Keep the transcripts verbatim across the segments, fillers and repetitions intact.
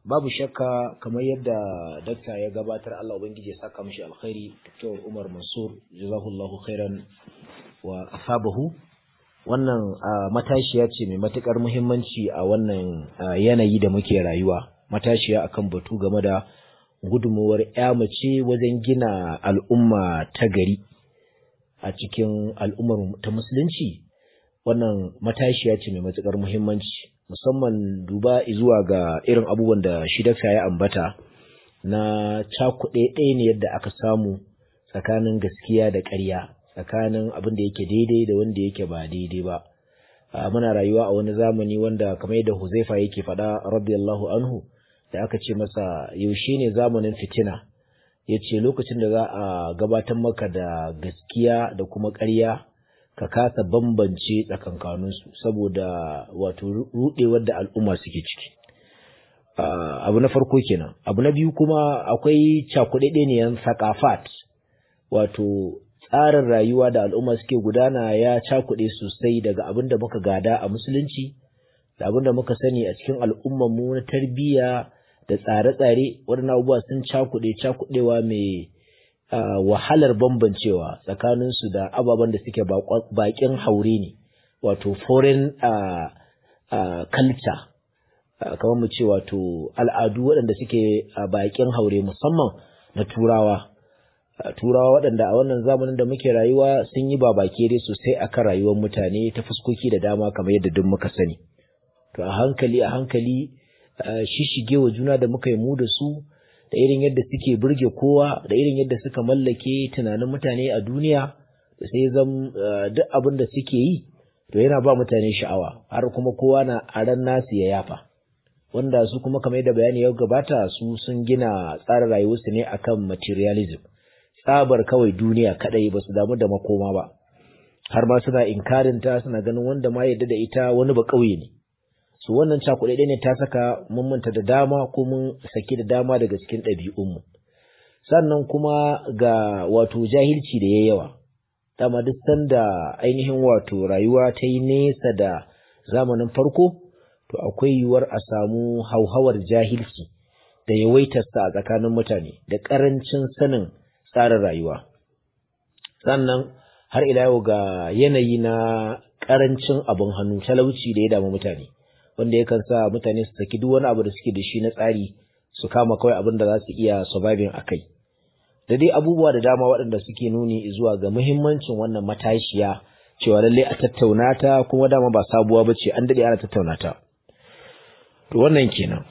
babu shakka kamar yadda dakta ya gabatar, Allah ubangiji ya saka mishi alkhairi, Dr. Umar Mansur jazakallahu khairan wa asabahu. Wannan matashiya ce mai matukar muhimmanci a wannan yanayi da muke rayuwa, matashiya akan batu game da gudunmuwar ƴa mace wajen gina al'umma ta gari a cikin al'ummar ta musulunci. Wannan matashiya ce mai matukar muhimmanci, musamman duba zuwa ga irin abubuwan da shi dakta ya ambata na cakuɗe ɗaya ne yadda aka samu tsakanin gaskiya da ƙarya, tsakanin abin da yake daidai da wanda yake ba daidai ba. Muna rayuwa a wani zamani wanda kamar yadda Huzaifa yake faɗa radiyallahu anhu, da aka ce masa yaushe ne zamanin fitina, ya ce lokacin da za a gabatar maka da gaskiya da kuma ƙarya ka kasa bambance tsakankaninsu saboda wato rudewar da al'umma suke ciki. Abu na farko kenan. Abu na biyu kuma akwai cakuɗeɗeniyan sakafat, wato tsarin rayuwa da al'umma suke gudana ya cakuɗe sosai daga abin da muka gada a musulunci da abin da muka sani a cikin al'ummarmu na tarbiyya da tsare-tsare. Waɗannan abubuwa sun cakuɗe cakuɗewa mai Uh, wahalar bambancewa tsakaninsu da ababen da suke bakin haure ne, wato foreign uh, uh, culture, uh, kamar mu ce wato al'adu waɗanda suke uh, bakin haure musamman na turawa. Uh, turawa waɗanda a wannan zamanin da muke rayuwa sun yi babakere sosai akan rayuwar mutane ta fuskoki da dama kamar yadda duk muka sani. To a hankali a hankali uh, shishige wa juna da muka yi mu da su, da irin yadda suke burge kowa, da irin yadda suka mallake tunanin mutane a duniya, da sai zam duk abin da suke yi to yana ba mutane sha'awa, har kuma kowa na aran nasu ya yafa, wanda su kuma kamar yadda bayani ya gabata su sun gina tsarin rayuwarsu ne akan materialism, tsabar kawai duniya kadai, ba su damu da makoma ba, har ma suna inkarin ta, suna ganin wanda ma yadda da ita wani ba kauye ne. su wannan cakuɗe ne ta saka mun manta da dama ko mun saki da dama daga cikin ɗabi'unmu. Sannan kuma ga wato jahilci da yayi yawa, dama duk sanda ainihin wato rayuwa ta yi nesa da zamanin farko, to akwai yiwuwar a samu hauhawar jahilci da yawaitarsa a tsakanin mutane da ƙarancin sanin tsarin rayuwa. Sannan har ila yau ga yanayi na ƙarancin abin hannu, talauci da ya damu mutane, wanda yakan sa mutane su saki duk wani abu da suke da shi na tsari su kama kawai abin da za su iya surviving a kai. Da dai abubuwa da dama waɗanda suke nuni zuwa ga muhimmancin wannan matashiya, cewa lallai a tattauna ta, kuma dama ba sabuwa ba ce, an daɗe ana tattauna ta. To wannan kenan.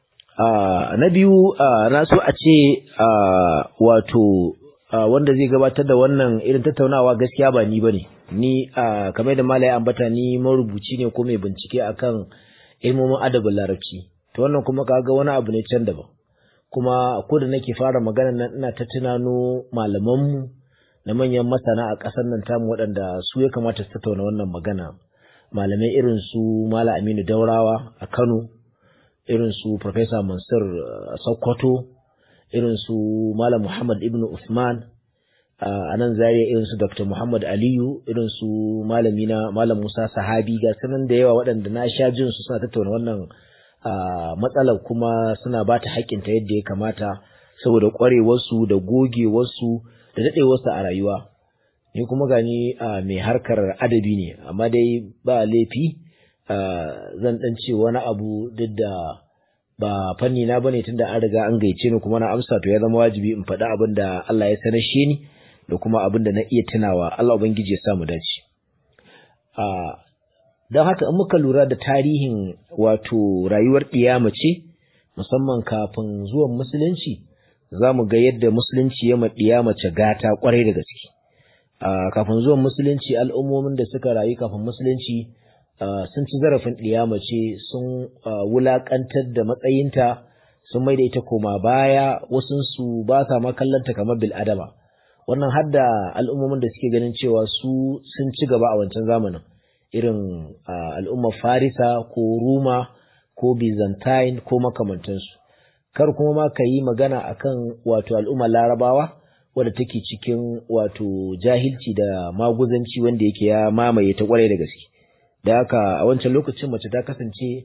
Na biyu na so a ce wato wanda zai gabatar da wannan irin tattaunawa gaskiya ba ni ba ne. Ni kamar da malai ambata, ni marubuci ne ko mai bincike akan ilmomin adabin larabci, to wannan kuma kaga wani abu ne can daban. Kuma ko da nake fara magana nan ina ta tunano malamanmu na manyan masana a ƙasar nan tamu waɗanda su ya kamata su tattauna wannan magana, malamai irin su Malam Aminu Daurawa a Kano, irin su Professor Mansur Sokoto, irin su Malam Muhammad Ibn Usman a nan Zaria, irin su Doctor Muhammad Aliyu, irin su malamina Malam Musa Sahabi, ga sanan da yawa waɗanda na sha jin su suna tattauna wannan matsalar kuma suna ba ta haƙƙinta yadda ya kamata saboda ƙwarewarsu da gogewarsu da daɗewarsu a rayuwa. Ni kuma gani mai harkar adabi ne, amma dai ba laifi zan ɗan ce wani abu duk da ba fanni na bane, tunda an riga an gaice ni kuma na amsa, to ya zama wajibi in faɗi abin da Allah ya sanashe ni da kuma abin da na iya tunawa. Allah ubangiji ya sa mu dace. A don haka in muka lura da tarihin wato rayuwar ɗiya mace, musamman kafin zuwan musulunci, za mu ga yadda musulunci ya ma ɗiya mace gata kwarai da gaske. A kafin zuwan musulunci, al'ummomin da suka rayu kafin musulunci sun ci zarafin ɗiya mace, sun wulaƙantar da matsayinta, sun maida ita koma baya, wasunsu ba sa ma kallonta kamar bil'adama. Wannan har da al'ummomin da suke ganin cewa su sun ci gaba a wancan zamanin, irin al'ummar Farisa ko Ruma ko Byzantine ko makamantansu. Kar kuma ma ka yi magana akan wato al'ummar Larabawa wadda take cikin wato jahilci da maguzanci wanda yake ya mamaye ta kwarai da gaske. Da haka a wancan lokacin mace ta kasance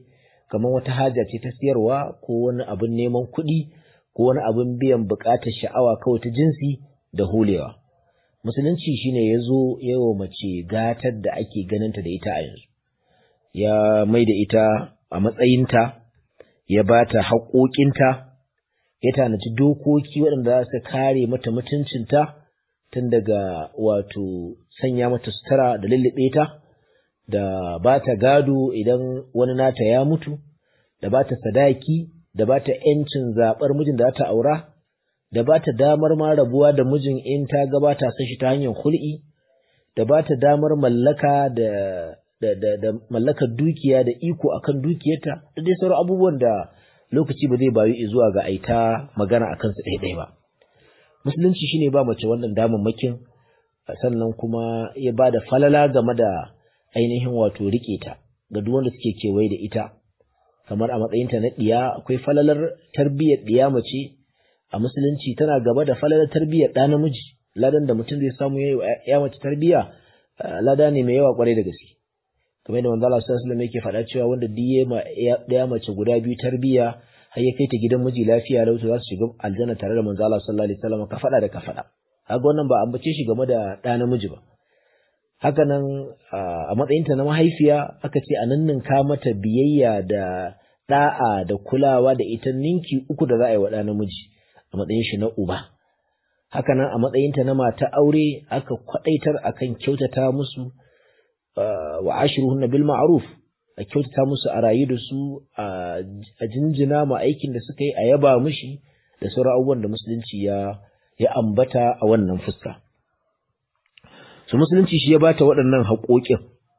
kamar wata haja ce ta siyarwa ko wani abin neman kuɗi ko wani abin biyan buƙatar sha'awa kawai ta jinsi da hulewa. Musulunci shine ya zo yawa mace gatar da ake ganinta da ita a yanzu, ya mai da ita a matsayinta, ya ba ta haƙoƙinta, ya tanaci dokoki waɗanda za su kare mata mutuncinta tun daga wato sanya mata sutura da lullube ta, da ba ta gado idan wani nata ya mutu, da ba ta sadaki, da ba ta ‘yancin zaɓar mijin da za ta aura, da ba ta damar ma rabuwa da mijin in ta gabata san shi ta hanyar hul'i, da ba ta damar mallaka da da da, da mallakar dukiya da iko akan dukiyarta, da dai sauran abubuwan da lokaci ba zai bayu zuwa ga aita magana akan su ɗaiɗai ba. Musulunci shine ba mace wannan damammakin, sannan kuma ya ba da falala game da ainihin wato rike ta ga duk wanda suke kewaye da ita, kamar a matsayinta na ɗiya akwai falalar tarbiyyar ɗiya mace a musulunci tana gaba da falalar tarbiyyar ɗa namiji. Ladan da mutum zai samu yayi ya mace tarbiyya lada ne mai yawa kwarai da gaske, kamar yadda manzo Allah sallallahu alaihi wasallam yake faɗa cewa wanda diye ma ɗaya mace guda biyu tarbiyya har ya kai ta gidan miji lafiya lau za su shiga aljanna tare da manzo Allah sallallahu alaihi wasallam ka faɗa da ka faɗa. Kaga wannan ba ambace shi game da ɗa namiji ba. Haka nan a matsayinta na mahaifiya aka ce a ninninka mata biyayya da da'a da kulawa da ita ninki uku da za a yi wa ɗa namiji a matsayin shi na uba. Haka nan a matsayinta na mata aure aka kwadaitar akan kyautata musu wa ashiruhunna bil ma'ruf, a kyautata musu a rayu da su, a jinjina ma aikin da suka yi, a yaba mushi da sauran abubuwan da musulunci ya ya ambata a wannan fuska. su musulunci shi ya bata waɗannan haƙoƙin.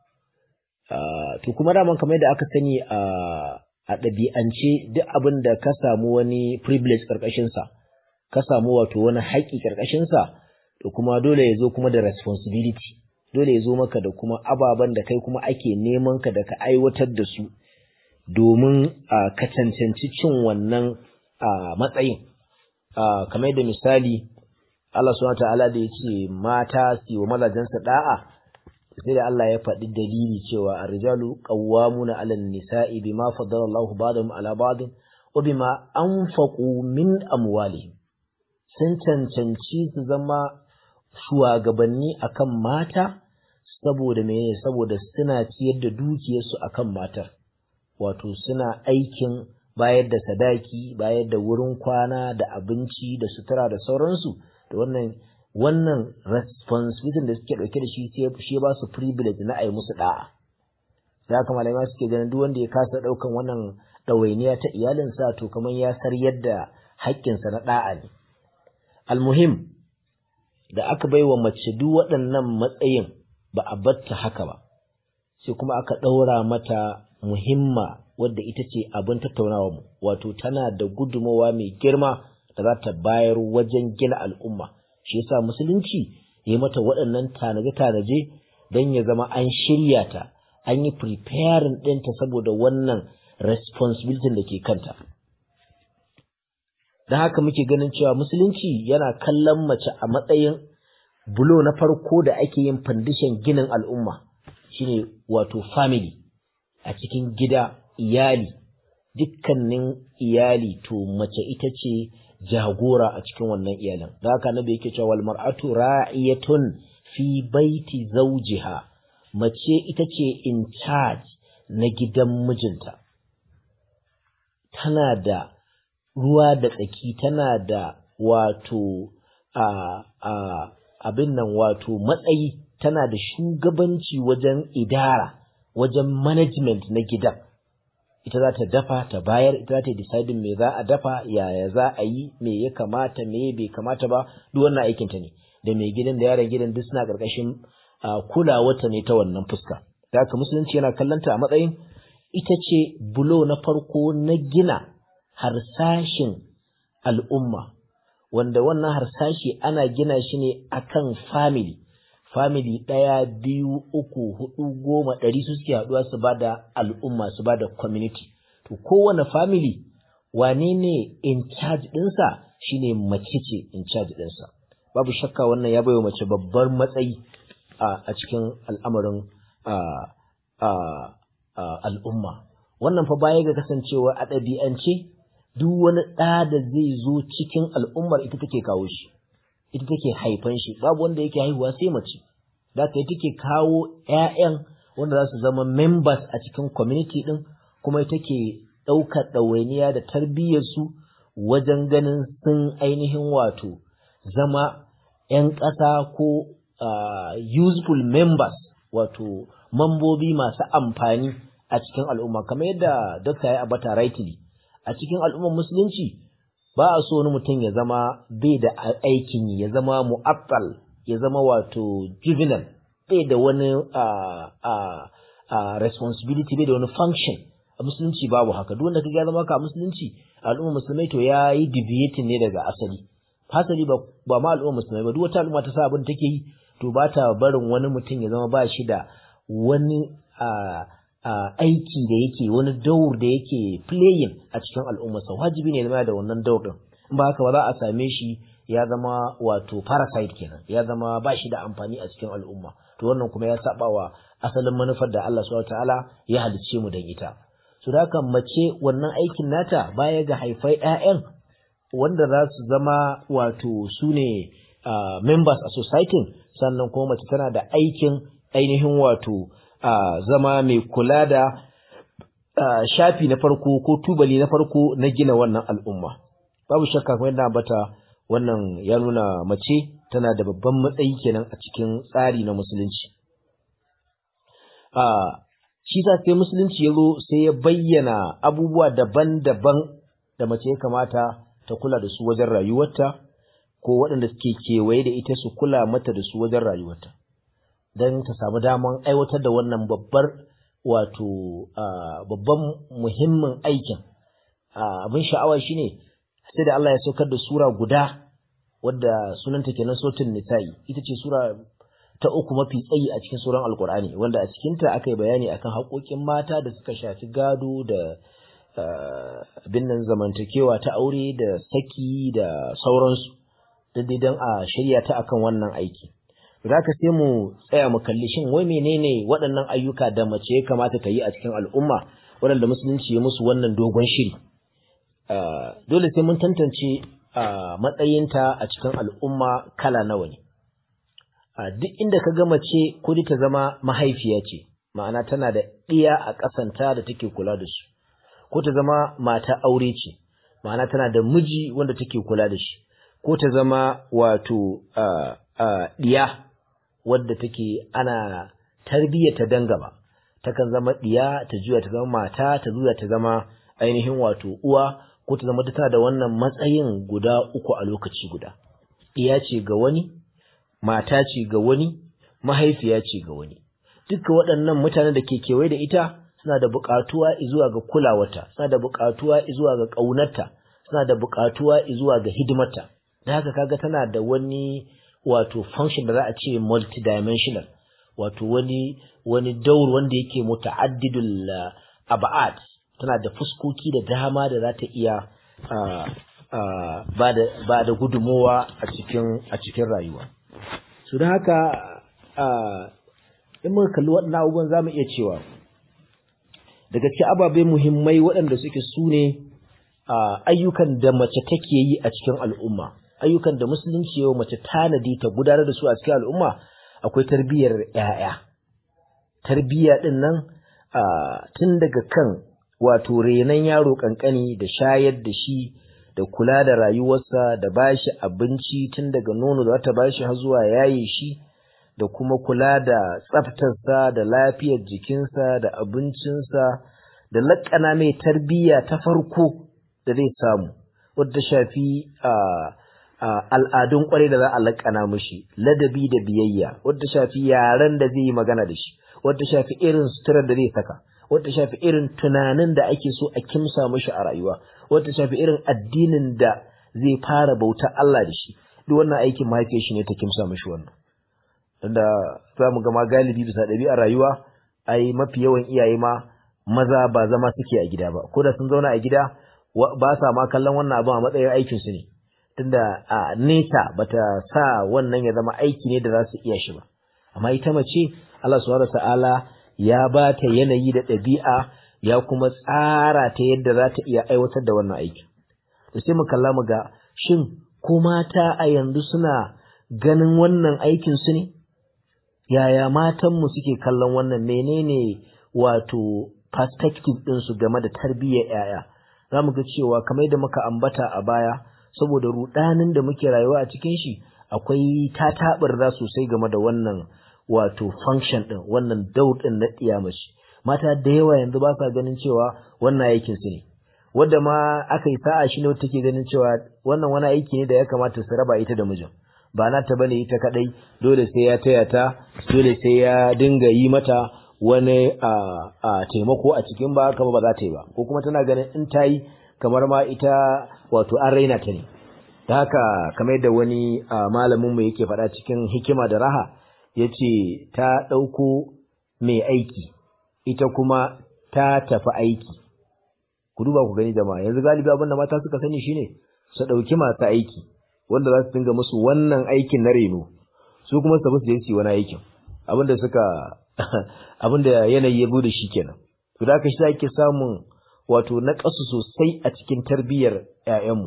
To kuma daman kamar yadda aka sani a ɗabi'ance duk abin da ka samu wani privilege ƙarƙashinsa, ka samu wato wani haƙƙi ƙarƙashinsa, to kuma dole ya zo kuma da responsibility, dole ya zo maka da kuma ababen da kai kuma ake neman ka da ka aiwatar da su domin ka cancanci cin wannan matsayin. Kamar yadda misali Allah subhanahu ta'ala da ya ce mata su wa mazajensa da'a, sai da Allah ya faɗi dalili cewa ar-rijalu qawwamuna 'ala an-nisa'i bima faddala Allahu ba'dahum 'ala ba'din wa bima anfaqu min amwalihim. Sun cancanci su zama shugabanni akan mata saboda meye? Saboda suna ciyar da dukiyarsu akan matar, wato suna aikin bayar da sadaki, bayar da wurin kwana da abinci da sutura da sauransu. Da wannan wannan responsibility da suke dauke da shi sai shi ba su privilege na ai musu da'a. Da haka malamai suke ganin duk wanda ya kasa daukan wannan dawainiya ta iyalinsa to kaman ya saryar da haƙƙinsa na da'a ne. Almuhim, da aka baiwa mace duk waɗannan matsayin ba a batta haka ba, sai kuma aka ɗaura mata muhimma wadda ita ce abin tattaunawa mu, wato tana da gudumawa mai girma da za ta bayar wajen gina al'umma. Shi yasa musulunci ya mata waɗannan tanaje-tanaje don ya zama an shirya ta, an yi preparing ɗinta saboda wannan responsibility da ke kanta. Don haka muke ganin cewa musulunci yana kallon mace a matsayin bulo na farko da ake yin foundation ginin al'umma, shine wato family. A cikin gida, iyali, dukkanin iyali to mace ita ce jagora a cikin wannan iyalin. Da haka nabi yake cewa wal mar'atu ra'iyatun fi baiti zawjiha, mace ita ce in charge na gidan mijinta, tana da ruwa da tsaki, tana da wato a a abin nan wato matsayi, tana da shugabanci wajen idara, wajen management na gidan. Ita za ta dafa ta bayar, ita za ta decide me za a dafa, yaya za a yi, me ya kamata, me bai kamata ba, duk wannan aikin ta ne. Da mai gidan da yaran gidan duk suna karkashin kulawarta ne ta wannan fuska. Da haka musulunci yana kallanta a matsayin ita ce bulo na farko na gina harsashin al'umma, wanda wannan harsashi ana gina shi ne akan family. Family ɗaya, biyu, uku, hudu, goma, ɗari su suke haɗuwa su ba da al'umma, su ba da community. To kowane family wane ne in charge ɗinsa? Shi ne mace ce in charge ɗinsa. Babu shakka wannan ya bai wa mace babbar matsayi a cikin al'amarin al'umma. wannan fa baya ga kasancewa a ɗabi'ance duk wani ɗa da zai zo cikin al'ummar ita take kawo shi, ita take haifan shi, babu wanda yake haihuwa sai mace, da ta take kawo ‘ya'yan wanda za su zama members a cikin community ɗin, kuma ita ke ɗaukar ɗawainiya da tarbiyyarsu wajen ganin sun ainihin wato zama ‘yan ƙasa ko uh, useful members, wato mambobi masu amfani a cikin al'umma, kamar yadda Dokta ya abata rightly. A cikin al'ummar musulunci ba a so wani mutum ya zama bai da aikin yi, ya zama mu'attal, ya zama wato juvenile, bai da wani uh, uh, uh, responsibility, bai da wani function. A musulunci babu haka. Duk wanda kaga ya zama ka musulunci, al'ummar musulmai to ya yi deviating ne daga asali. Hasali ba ba ma al'ummar musulmai ba, duk wata al'umma ta sa abin take yi to ba ta barin wani mutum ya zama ba shi da wani uh, Uh, aiki da yake, wani daur da yake playing a cikin al'ummarsa. Wajibi ne zama da wannan daur din, in ba haka ba za a same shi ya zama wato parasite kenan, ya zama ba shi da amfani a cikin al'umma. To wannan kuma ya saba wa asalin manufar da Allah subhanahu wataala ya halicce mu dan ita. So da haka mace wannan aikin nata baya ga haifai ƴaƴan wanda za su zama wato su ne uh, members a society, sannan kuma mace tana da aikin ainihin wato Uh, zama mai kula da uh, shafi na farko ko tubali na farko na gina wannan al'umma. Babu shakka kuma yadda bata wannan ya nuna mace tana da babban matsayi kenan a cikin tsari na musulunci. Uh, shi sa sai musulunci ya zo sai ya bayyana abubuwa daban-daban da mace ya kamata ta kula da su wajen rayuwarta, ko waɗanda suke kewaye da ita su kula mata da su wajen rayuwarta, don ta samu daman aiwatar da wannan babbar wato babban muhimmin aikin. Abin sha'awa shine sai da Allah ya saukar da sura guda wadda sunanta kenan suratul nisa'i, ita ce sura ta uku mafi tsayi a cikin suran alkur'ani, wanda a cikinta aka yi bayani akan haƙoƙin mata da suka shafi gado da abin nan zamantakewa ta aure da saki da sauransu, daidai don a shirya ta akan wannan aiki. Za ka sai mu tsaya mu kalli shin wai menene waɗannan ayyuka da mace ya kamata ta yi a cikin al'umma waɗanda musulunci ya musu wannan dogon shiri. Dole sai mun tantance matsayinta a cikin al'umma kala nawa ne. Duk inda ka ga mace ko ta zama mahaifiya ce, ma'ana tana da ɗiya a ƙasanta da take kula da su, ko ta zama mata aure ce, ma'ana tana da miji wanda take kula da shi, ko ta zama wato ɗiya wadda take ana tarbiyyata dan gaba, takan zama diya ta juya ta zama mata, ta juya ta zama ainihin wato uwa, ko ta zama tana da wannan matsayin guda uku a lokaci guda. Diya ce ga wani, mata ce ga wani, mahaifiya ce ga wani. Duka waɗannan mutanen da ke kewaye da ita suna da buƙatuwa zuwa ga kulawarta, suna da buƙatuwa zuwa ga ƙaunarta, suna da buƙatuwa zuwa ga hidimarta. Da haka kaga tana da wani wato function da za a ce multidimensional, wato wani wani daur wanda yake muta'addidul ab'ad, tana da fuskoki da dama da za ta iya ba da ba da gudumowa a cikin a cikin rayuwa. So don haka in muka kalli waɗannan abubuwan zamu iya cewa daga cikin ababe muhimmai waɗanda suke sune ayyukan da mace take yi a cikin al'umma, ayyukan da musulunci yau mace tanadi ta gudanar da su a cikin al'umma, akwai tarbiyyar ƴaƴa. Tarbiyya din nan tun daga kan wato renon yaro kankani da shayar da shi da kula da rayuwarsa da bashi abinci tun daga nono da ta bashi har zuwa yaye shi, da kuma kula da tsaftarsa da lafiyar jikinsa da abincinsa, da laƙana mai tarbiyya ta farko da zai samu wadda shafi al'adun kwarai da za a laƙana mishi, ladabi da biyayya, wadda shafi yaren da zai yi magana da shi, wadda shafi irin suturar da zai saka, wadda shafi irin tunanin da ake so a kimsa mishi a rayuwa, wadda shafi irin addinin da zai fara bauta Allah da shi. Duk wannan aikin mahaifiyar shi ne ta kimsa mishi wannan. Tunda za mu ga ma galibi bisa ɗabi'ar rayuwa, ai mafi yawan iyaye ma maza ba zama suke a gida ba, ko da sun zauna a gida ba sa ma kallon wannan abin a matsayin aikinsu ne. Tunda a nesa bata sa wannan ya zama aiki ne da za su iya shi ba. Amma ita mace Allah subhanahu wataala ya ba ta yanayi da ɗabi'a ya kuma tsara ta yadda za ta iya aiwatar da wannan aikin. To sai mu kalla mu ga shin ko mata a yanzu suna ganin wannan aikin su ne? Yaya matanmu suke kallon wannan, menene wato perspective ɗinsu game da tarbiyyar ‘ya'ya? Za mu ga cewa kamar da muka ambata a baya, saboda ruɗanin da muke rayuwa a cikin shi, akwai tataɓarza sosai game da wannan wato function ɗin, wannan daud ɗin na ɗiyamashi. Mata da yawa yanzu ba sa ganin cewa wannan aikin su ne. Wadda ma aka yi sa'a shi ne wata take ganin cewa wannan wani aiki ne da ya kamata su raba ita da mijin. Ba na ta bane ita kadai, dole sai ya taya ta, dole sai ya dinga yi mata wani a, a taimako a cikin, ba haka ba za ta yi ba, ko kuma tana ganin in ta yi kamar ma ita wato an raina ta ne. Da haka kamar da wani malamin mu yake faɗa cikin hikima da raha, yace ta ɗauko mai aiki ita kuma ta tafi aiki. Ku duba ku gani jama'a, yanzu galibi abin da mata suka sani shine su ɗauki masu aiki wanda za su dinga musu wannan aikin na reno, su kuma su tafi su je su yi wani aikin, abinda suka abinda yanayi ya bude shi kenan. To da haka shi ake samun wato naƙasu sosai a cikin tarbiyyar ƴaƴanmu.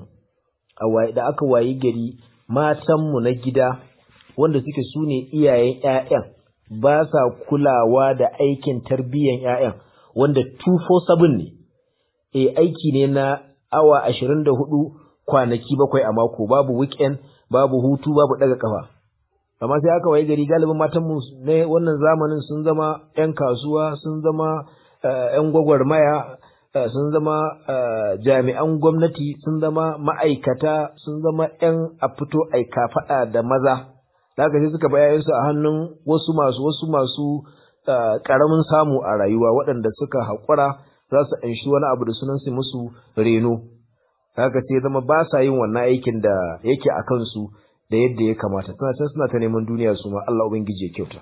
A da aka wayi gari matanmu na gida wanda suke su ne iyayen ƴaƴan ba sa kulawa da aikin tarbiyyar ƴaƴan, wanda two four seven ne. E aiki ne na awa ashirin da hudu kwanaki bakwai a mako, babu weekend, babu hutu, babu daga kafa. Amma sai aka waye gari galibin matanmu ne wannan zamanin sun zama ƴan kasuwa, sun zama ƴan gwagwarmaya, sun zama jami'an gwamnati, sun zama ma'aikata, sun zama ƴan a fito aika faɗa da maza. Haka sai suka bayar su a hannun wasu masu wasu masu ƙaramin samu a rayuwa, waɗanda suka haƙura za su anshi wani abu da sunan su musu reno. Haka sai zama ba sa yin wannan aikin da yake a kansu da yadda ya kamata, suna can suna ta neman duniya su ma. Allah ubangiji ya kyauta.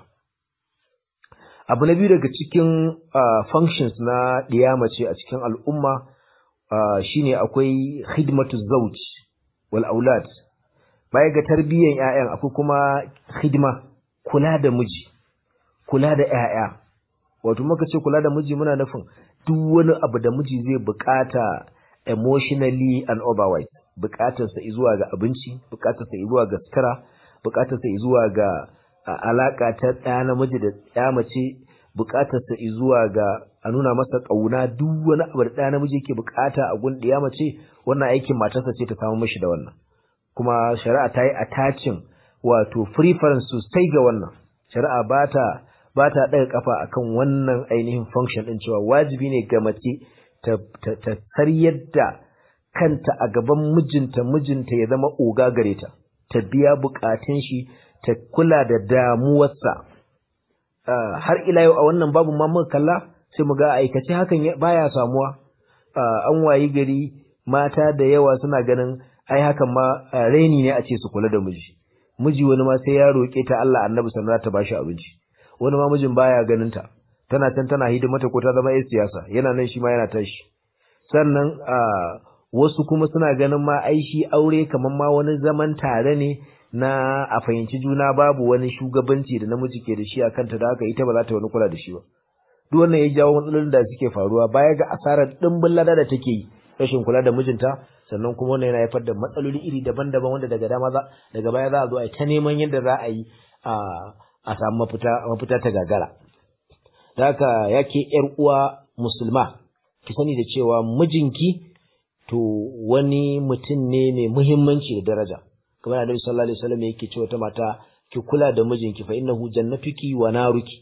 Abu na biyu daga cikin functions na ɗiyamace a cikin al'umma shine akwai khidmatu zawj wal aulad. Baya ga tarbiyyar ƴaƴan akwai kuma hidima, kula da miji, kula da ƴaƴa. Wato muka ce kula da miji muna nufin duk wani abu da miji zai bukata emotionally and otherwise, bukatarsa zuwa ga abinci, bukatarsa zuwa ga sutura, bukatarsa zuwa ga alaka ta ɗaya namiji da ɗaya mace, bukatarsa zuwa ga a nuna masa ƙauna. Duk wani abu da ɗaya namiji yake bukata a gun ɗaya mace, wannan aikin matarsa ce ta samu mishi da wannan. Kuma shari'a ta yi attaching wato preference sosai ga wannan. Shari'a ba ta ba ta ɗaga kafa akan wannan ainihin function ɗin, cewa wajibi ne ga mace ta ta sariyar da kanta a gaban mijinta, mijinta ya zama oga gare ta, ta biya bukatun shi, ta kula da damuwarsa. Har ila yau a wannan babu ma muka kalla sai mu ga aikace hakan baya samuwa. An wayi gari mata da yawa suna ganin ai hakan ma raini ne a ce su kula da miji. Miji wani ma sai ya roƙe ta Allah annabi sannan ta bashi abinci, wani ma mijin baya ganin ta, tana can tana hidimata ko ta zama yar siyasa, yana nan shi ma yana tashi. Sannan wasu kuma suna ganin ma ai shi aure kamar ma wani zaman tare ne na a fahimci juna, babu wani shugabanci da namiji ke da shi a kanta, da haka ita ba za ta wani kula da shi ba. Duk wannan ya jawo matsalolin da suke faruwa, baya ga asarar dimbin lada da take yi rashin kula da mijinta, sannan kuma wannan yana haifar da matsaloli iri daban-daban wanda daga dama za daga baya za a zo a ta neman yadda za a yi a a samu mafita mafita ta gagara. Da haka yake yar uwa musulma, ki sani da cewa mijinki to wani mutum ne mai muhimmanci da daraja. Kamar Annabi sallallahu alaihi wasallam yake cewa ta mata, ki kula da mijinki fa innahu jannatuki wa naruki.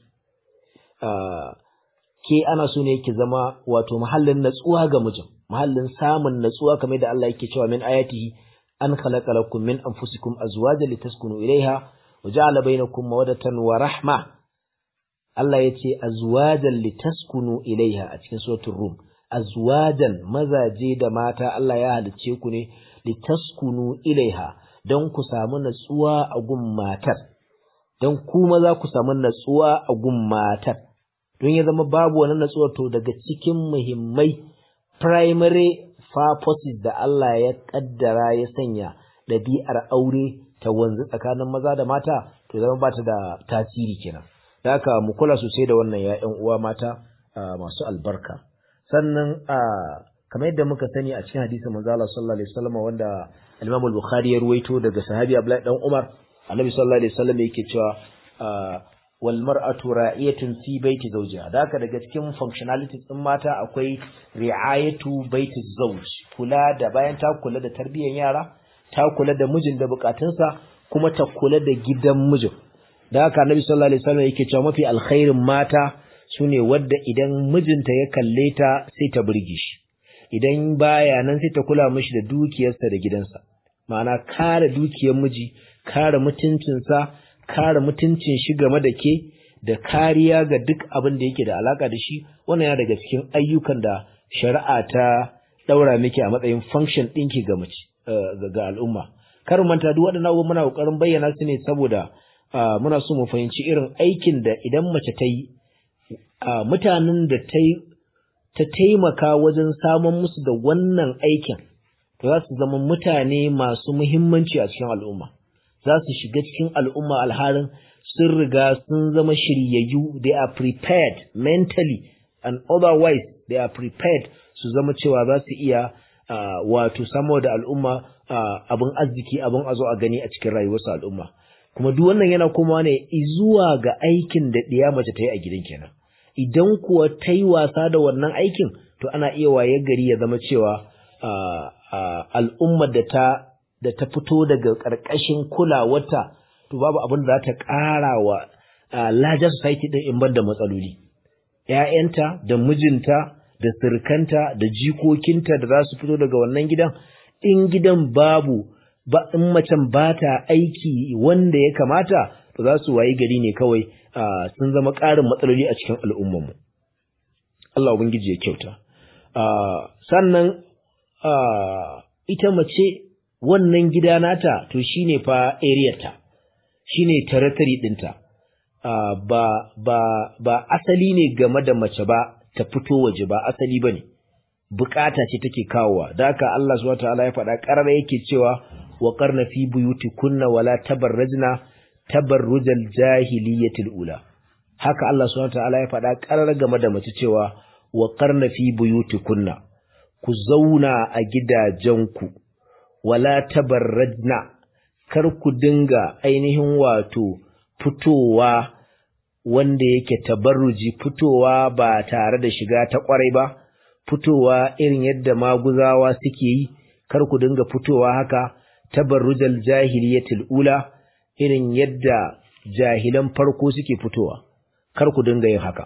Ke ana so ne ki zama wato mahallin natsuwa ga mijin, mahallin samun natsuwa, kamar da Allah yake cewa min ayatihi an khalaqa lakum min anfusikum azwajan litaskunu ilaiha wa ja'ala bainakum mawaddatan wa rahma. Allah yace azwajan litaskunu ilaiha a cikin suratul rum. Azwajan, mazaje da mata, Allah ya halicce ku ne litaskunu ilaiha, don ku samu natsuwa a gun matar, don ku maza ku samu natsuwa a gun matar. Don ya zama babu wani natsuwa, to daga cikin muhimmai primary purposes da Allah ya kaddara ya sanya ɗabi'ar aure ta wanzu tsakanin maza da mata, to zama ba ta da tasiri kenan. Da haka mu kula sosai da wannan ya ƴan uwa mata masu albarka. sannan a kamar yadda muka sani a cikin hadisin manzo Allah sallallahu alaihi wasallam wanda al-Imam al-Bukhari ya ruwaito daga sahabi Abdullah dan Umar, Annabi sallallahu alaihi wasallam yake cewa wal mar'atu ra'iyatun fi baiti zawjiha. Da haka daga cikin functionalities din mata akwai ri'ayatu baiti zawj, kula da bayan ta kula da tarbiyyar yara, ta kula da mijin da bukatunsa, kuma ta kula da gidan mijin. Da haka Annabi sallallahu alaihi wasallam yake cewa mafi alkhairin mata sune wadda idan mijinta ya kalle ta sai ta burge shi, idan baya nan sai ta kula mishi da dukiyarsa da gidansa. Ma'ana kare dukiyar miji, kare mutuncinsa, kare mutuncin shi game da ke, da kariya ga duk abin da yake da alaka da shi. Wannan yana daga cikin ayyukan da shari'a ta daura miki a matsayin function ɗinki ga mace ga al'umma. Kar manta duk waɗannan abubuwan muna ƙoƙarin bayyana su ne saboda muna so mu fahimci irin aikin da idan mace ta yi, mutanen da ta yi ta taimaka wajen samun musu da wannan aikin, to za su zama mutane masu muhimmanci a cikin al'umma. Za su shiga cikin al'umma alharin sun riga sun zama shiryayyu, they are prepared mentally and otherwise they are prepared su zama cewa za su iya wato samo da al'umma abin arziki, abin a zo a gani a cikin rayuwarsu al'umma. Kuma duk wannan yana komawa ne zuwa ga aikin da ɗiya mace ta yi a gidan kenan. Idan kuwa ta yi wasa da wannan aikin, to ana iya waye gari ya zama cewa al'ummar da ta da ta fito daga ƙarƙashin kulawarta, to babu abin da za ta ƙara wa larger society ɗin in ban da matsaloli. ‘Ya'yanta da mijinta da sirkanta da jikokinta da za su fito daga wannan gidan, in gidan babu ba in macen ba ta aiki wanda ya kamata, to za su wayi gari ne kawai sun zama ƙarin matsaloli a cikin al'ummarmu. Allah Ubangiji ya kyauta. Sannan ita mace wannan gida nata to shine fa area ta, shine territory ɗinta. Ba ba ba asali ne game da mace ba ta fito waje, ba asali bane, bukata ce take kawowa. Da haka Allah subhanahu wataala ya faɗa ƙarara yake cewa wa qarna fi buyutikunna wala tabarrajna tabarrujal jahiliyatil ula. Haka Allah subhanahu wataala ya faɗa ƙarara game da mace cewa wa qarna fi buyutikunna, ku zauna a gidajenku, wala tabarrajna, kar ku dinga ainihin wato fitowa wanda yake tabarruji, fitowa ba tare da shiga ta kwarai ba, fitowa irin yadda maguzawa suke yi, kar ku dinga fitowa haka tabarrujal jahiliyatil ula, irin yadda jahilan farko suke fitowa, kar ku dinga yin haka.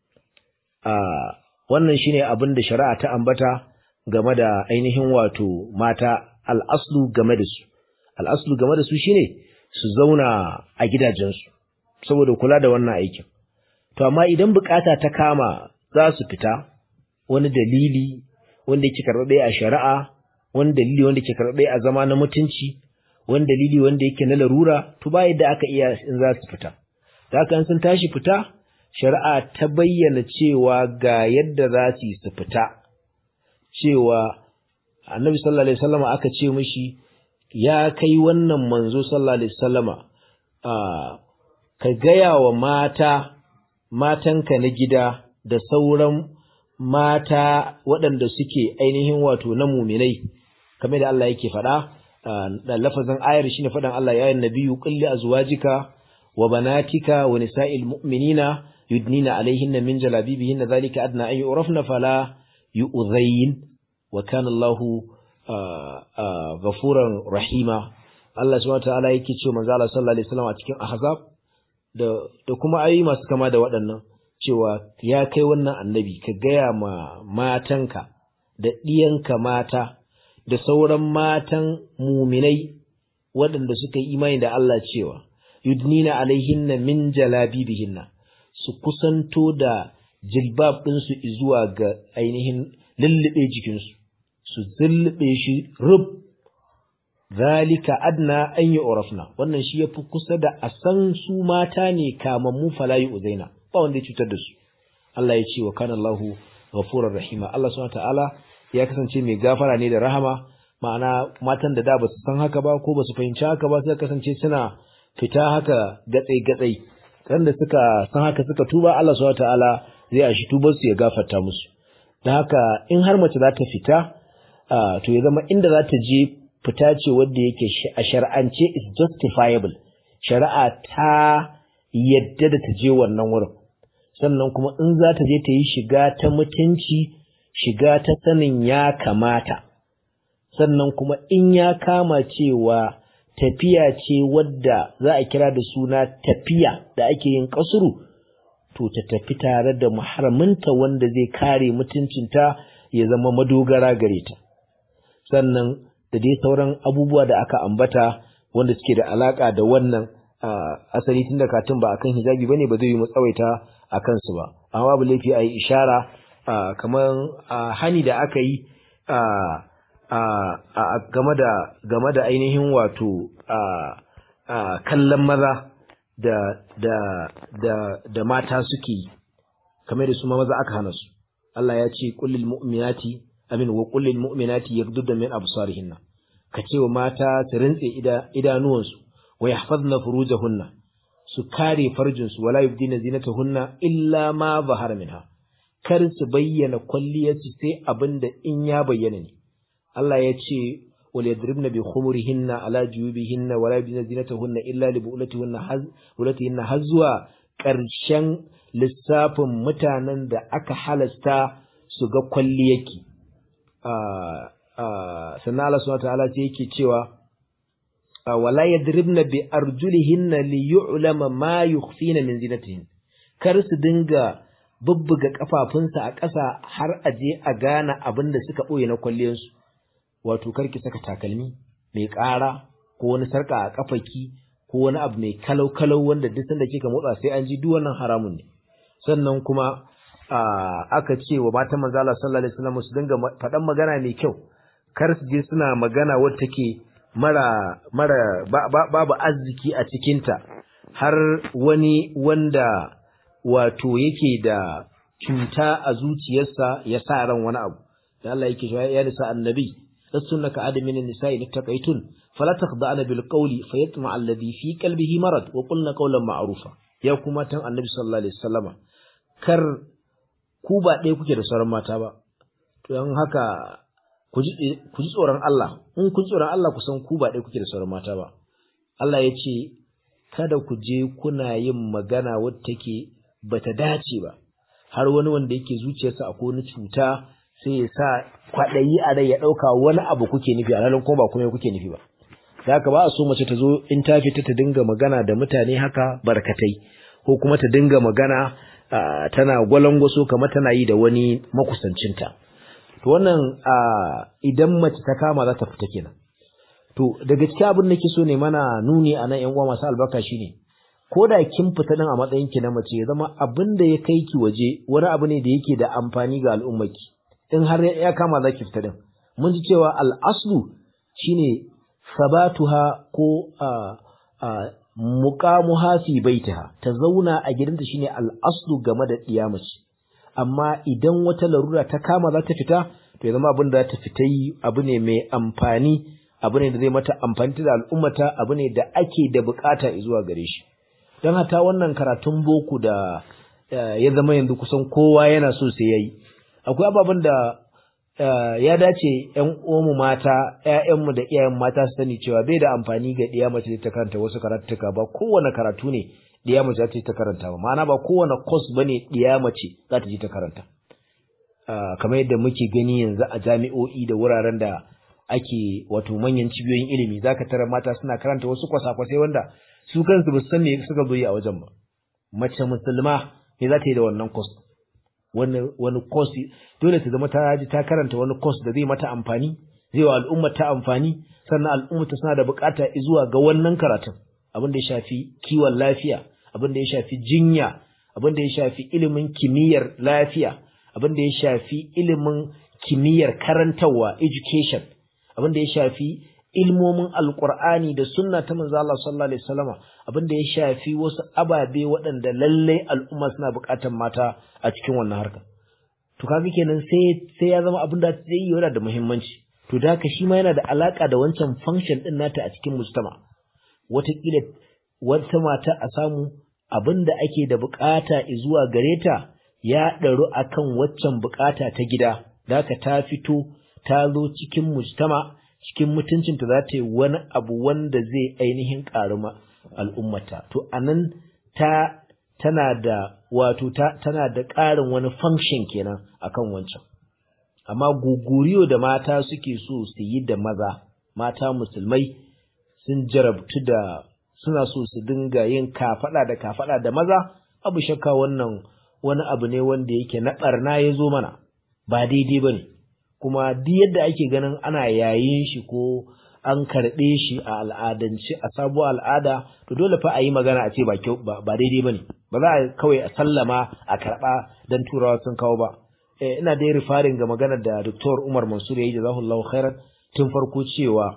Ah, wannan shine abin da shari'a ta ambata game da ainihin wato mata, al'aslu game da su. Al'aslu game da su shine su zauna a gidajensu saboda kula da wannan aikin. To amma idan bukata ta kama za su fita, wani dalili wanda yake karɓe a shari'a, wani dalili wanda yake karɓe a zama na mutunci, wani dalili wanda yake na larura, to ba yadda aka iya in za su fita. Da haka in sun tashi fita, shari'a ta bayyana cewa ga yadda za su yi su fita, cewa Annabi sallallahu alaihi wasallama aka ce mishi, ya kai wannan manzo sallallahu alaihi wasallama, a ka gaya wa mata matanka na gida da sauran mata waɗanda suke ainihin wato na muminai, kamar da Allah yake faɗa da lafazin ayar shine faɗan Allah, ya nabiyyu qul li azwajika wa banatika wa nisa'il mu'minina yudnina alaihinna min jalabibihinna dhalika adna an yu'rafna fala yu'dhayn wa kana Allahu ghafuran rahima. Allah subhanahu wa ta'ala yake cewa manzo Allah sallallahu alaihi wasallam a cikin Ahzab da da kuma ayoyi masu kama da waɗannan, cewa ya kai wannan annabi ka gaya ma matanka da ɗiyanka mata da sauran matan muminai waɗanda suka yi imani da Allah cewa yudnina alaihinna min jalabibihinna, su kusanto da jilbab ɗinsu zuwa ga ainihin lullube jikinsu, su zullube shi rub, zalika adna an yi orafna, wannan shi ya fi kusa da a san su mata ne kamammu falayi uzaina, ba wanda ya cutar da su. Allah ya ce wa kana Allahu ghafurar rahima, Allah subhanahu ta'ala ya kasance mai gafara ne da rahama, ma'ana matan da da ba su san haka ba ko ba su fahimci haka ba, suka kasance suna fita haka gatsai gatsai, kan da suka san haka suka tuba, Allah subhanahu ta'ala zai ashi tubar su ya gafarta musu. dan haka in har mace za ta fita to ya zama inda za ta je fita ce wanda yake a shar'ance is justifiable, shari'a ta yadda da ta je wannan wurin. Sannan kuma in za ta je ta yi shiga ta mutunci, shiga ta sanin ya kamata. Sannan kuma in ya kama cewa tafiya ce wadda za a kira da suna tafiya da ake yin kasuru, to ta tafi tare da muharraminta wanda zai kare mutuncinta ya zama madogara gare ta. Sannan da dai sauran abubuwa da aka ambata wanda suke da alaka da wannan asali tun da katin ba akan hijabi bane, ba zai yi mu tsawaita a kansu ba, amma babu laifi a yi ishara kamar hani da aka yi game da game da ainihin wato kallon maza da da da da mata suke yi, kamar da su ma maza aka hana su. Allah ya ce kullil mu'minati amin wa kullil mu'minati yaghdudna min absarihinna, ka ce wa mata su rintse idanuwansu wa yahfazna furujahunna, su kare farjinsu, wala yubdina zinatahunna illa ma zahara minha, kar su bayyana kwalliyarsu sai abinda in ya bayyana ne. Allah ya ce wal yadribna bi khumurihinna ala juyubihinna wala yubdina zinatahunna illa li bu'ulatihinna haz bulatihinna hazwa, karshen lissafin mutanen da aka halasta su ga kwalliyarki. ah ah sannan Allah subhanahu wa ta'ala sai yake cewa wala yadribna bi arjulihinna li yu'lama ma yukhfina min zinatihin, kar su dinga bubbuga kafafunsa a ƙasa har a je a gane abin da suka boye na kwalliyarsu. Wato karki saka takalmi mai ƙara ko wani sarka a kafaki ko wani abu mai kalau kalau wanda duk sanda kika motsa sai an ji, duk wannan haramun ne. Sannan kuma aka ce wa matan manzo Allah sallallahu alaihi wasallam su dinga faɗan magana mai kyau, kar su je suna magana wadda take mara mara ba, ba, babu arziki a cikinta, har wani wanda wato yake da cuta a zuciyarsa ya sa ran wani abu. da Allah yake cewa ya nisa annabi lastunna ka adamin nisa'i littaqaitun fala taqda'na bil qawli fayatma alladhi fi qalbihi marad wa qulna qawlan ma'rufa. Ya kuma tan annabi sallallahu alaihi wasallama, kar ku ba ɗaya kuke da sauran mata ba, to dan haka ku ji tsoron Allah. In kun tsoron Allah ku san ku ba ɗaya kuke da sauran mata ba. Allah ya ce kada ku je kuna yin magana wadda take bata dace ba, har wani wanda yake zuciyarsa akwai wani cuta sai ya sa kwaɗayi a rai ya ɗauka wani abu kuke nufi, a halin kuma ba kuma kuke nufi ba. Da haka ba a so mace ta zo in ta fita ta dinga magana da mutane haka barkatai, ko kuma ta dinga magana uh, tana gwalangwaso kamar tana yi da wani makusancinta. To wannan uh, idan mace ta kama za ta fita kenan. To daga cikin abin da ke so ne mana nuni a nan ƴan uwa masu albarka shine, ko da kin fita din a matsayin ki na mace, ya zama abin da ya kai ki waje wani abu ne da yake da amfani ga al'ummarki. In har ya kama za ki fita din, mun ji cewa al'aslu shine sabatuha ko a a muqamuha fi baitiha, ta zauna a gidanta shine al'aslu game da ɗiya mace. Amma idan wata larura ta kama za ta fita, to ya zama abin da ta fita yi abu ne mai amfani, abu ne da zai mata amfani da al'ummata, abu ne da ake da bukata zuwa gare shi. Don hata wannan karatun boko da ya zama yanzu kusan kowa yana so sai yayi, akwai ababen da ya dace ƴan uwanmu mata, ƴaƴanmu da iyayen mata su sani cewa bai da amfani ga ɗiya mace ta karanta wasu karatuka. Ba kowane karatu ne ɗiya mace za ta yi ta karanta ba, ma'ana ba kowane course bane ɗiya mace za ta je ta karanta. Kamar yadda muke gani yanzu a jami'o'i da wuraren da ake wato manyan cibiyoyin ilimi, zaka tara mata suna karanta wasu kwasa-kwasai wanda su kansu ba su san me suka zo yi a wajen ba. Mace musulma me za ta yi da wannan course? wani wani course dole ta zama ta ji ta karanta wani course da zai mata amfani, zai wa al'umma ta amfani, sannan al'umma ta suna da bukata zuwa ga wannan karatun. Abin da ya shafi kiwon lafiya, abin da ya shafi jinya, abin da ya shafi ilimin kimiyyar lafiya, abin da ya shafi ilimin kimiyyar karantawa education, abin da ya shafi ilmomin alqur'ani da sunna ta manzo Allah sallallahu alaihi wasallama, abin da ya shafi wasu ababe waɗanda lallai al'umma suna buƙatar mata a cikin wannan harka. To kaga kenan sai sai ya zama abin da zai yi yana da muhimmanci. To da haka shi ma yana da alaka da wancan function din nata a cikin mujtama. Wataƙila wata mata a samu abin da ake da buƙata zuwa gare ta ya ɗaru akan waccan bukata ta gida, da haka ta fito ta zo cikin mujtama cikin mutuncinta za ta yi wani abu wanda zai ainihin ƙaruma al'ummata. To anan ta tana da wato ta tana da ƙarin wani function kenan akan wancan. Amma guguriyo da mata suke so su yi da maza, mata musulmai sun jarabtu da suna so su dinga yin kafada da kafada da maza, abu shakka wannan wani abu ne wanda yake na barna ya zo mana, ba daidai bane. Kuma duk yadda ake ganin ana yayin shi ko an karɓe shi a al'adance a sabuwar al'ada, to dole fa a yi magana a ce ba kyau ba daidai bane, ba za a kawai a sallama a karɓa dan turawa sun kawo ba. Eh, ina dai rifarin ga maganar da Doctor Umar Mansur ya yi jazahullahu khairan tun farko cewa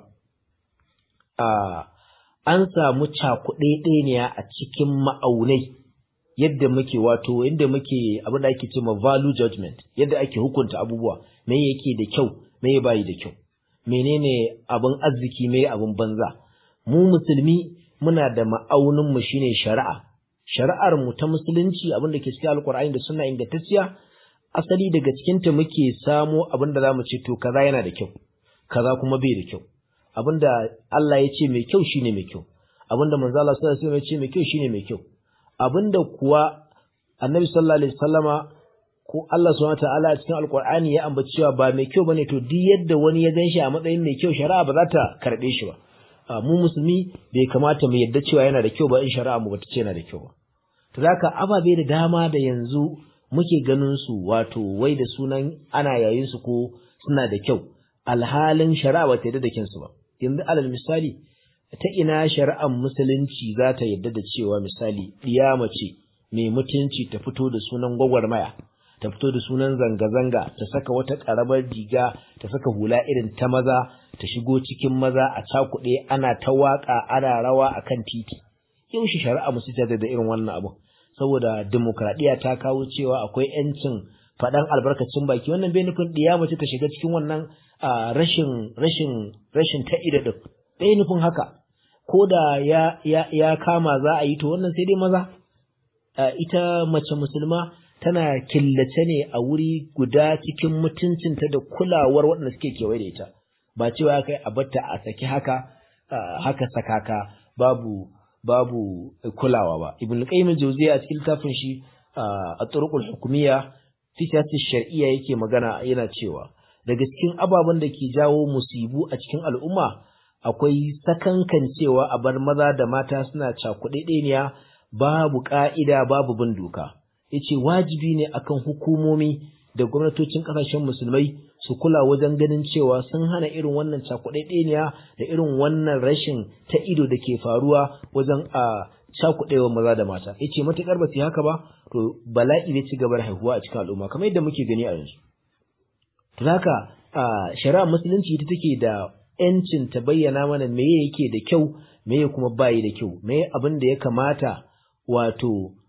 a an samu cakuɗeɗeniya a cikin ma'aunai yadda muke wato inda muke abin da ake cewa value judgment, yadda ake hukunta abubuwa, me yake da kyau me bai da kyau, menene abin arziki me abin banza. Mu musulmi muna da ma'aunin mu shine shari'a. Shari'ar mu ta musulunci abin da ke cikin alkur'ani da sunna ingantacciya, asali daga cikin ta muke samo abin da zamu ce to kaza yana da kyau, kaza kuma bai da kyau. Abinda Allah ya ce mai kyau shine mai kyau, abinda manzo Allah sallallahu alaihi wasallam ya ce mai kyau shine mai kyau. Abinda kuwa Annabi sallallahu alaihi wasallama ko Allah subhanahu wataala a cikin alkur'ani ya ambaci cewa ba mai kyau bane, to duk yadda wani ya ganshi a matsayin mai kyau, shari'a ba za ta karbe shi ba. Mu musulmi bai kamata mu yadda cewa yana da kyau ba in shari'a mu bata ce yana da kyau ba. To zaka ababe da dama da yanzu muke ganin su wato wai da sunan ana yayin su ko suna da kyau, alhalin shari'a ba ta yadda da kinsu ba. Yanzu alal misali, ta ina shari'ar musulunci za ta yadda da cewa misali ɗiya mace mai mutunci ta fito da sunan gwagwarmaya, ta fito da sunan zanga-zanga, ta saka wata ƙaramar riga, ta saka hula irin ta maza, ta shigo cikin maza a cakuɗe ana ta waƙa ana rawa akan titi. Yaushe shari'a musulunci ta da irin wannan abu? Saboda demokradiya ta kawo cewa akwai ‘yancin faɗan albarkacin baki, wannan bai nufin ɗiya mace ta shiga cikin wannan rashin rashin rashin ta'ida din. Bai nufin haka, ko da ya ya ya kama za a yi to wannan sai dai maza. Ita mace musulma tana killace ne a wuri guda cikin mutuncinta da kulawar waɗanda suke kewaye da ita, ba cewa kai a batta a saki haka haka sakaka babu babu kulawa ba. Ibn Qayyim al-Jawziyya a cikin littafin shi at-Turuqul Hukumiyya fi siyasati shar'iyya yake magana, yana cewa daga cikin ababen da ke jawo musibu a cikin al'umma akwai sakankancewa a bar maza da mata suna cakuɗeɗeniya, babu ƙa'ida babu bin doka. Yace wajibi ne akan hukumomi da gwamnatocin ƙasashen musulmai su kula wajen ganin cewa sun hana irin wannan cakuɗeɗeniya da irin wannan rashin ta ido da ke faruwa wajen a cakuɗewa maza da mata. Yace matuƙar ba su haka ba to bala'i ne ci gaba da haihuwa a cikin al'umma kamar yadda muke gani a yanzu. To haka shari'a musulunci ita take da ‘yancin ta bayyana mana meye yake da kyau meye kuma bayi da kyau, meye abin da ya kamata wato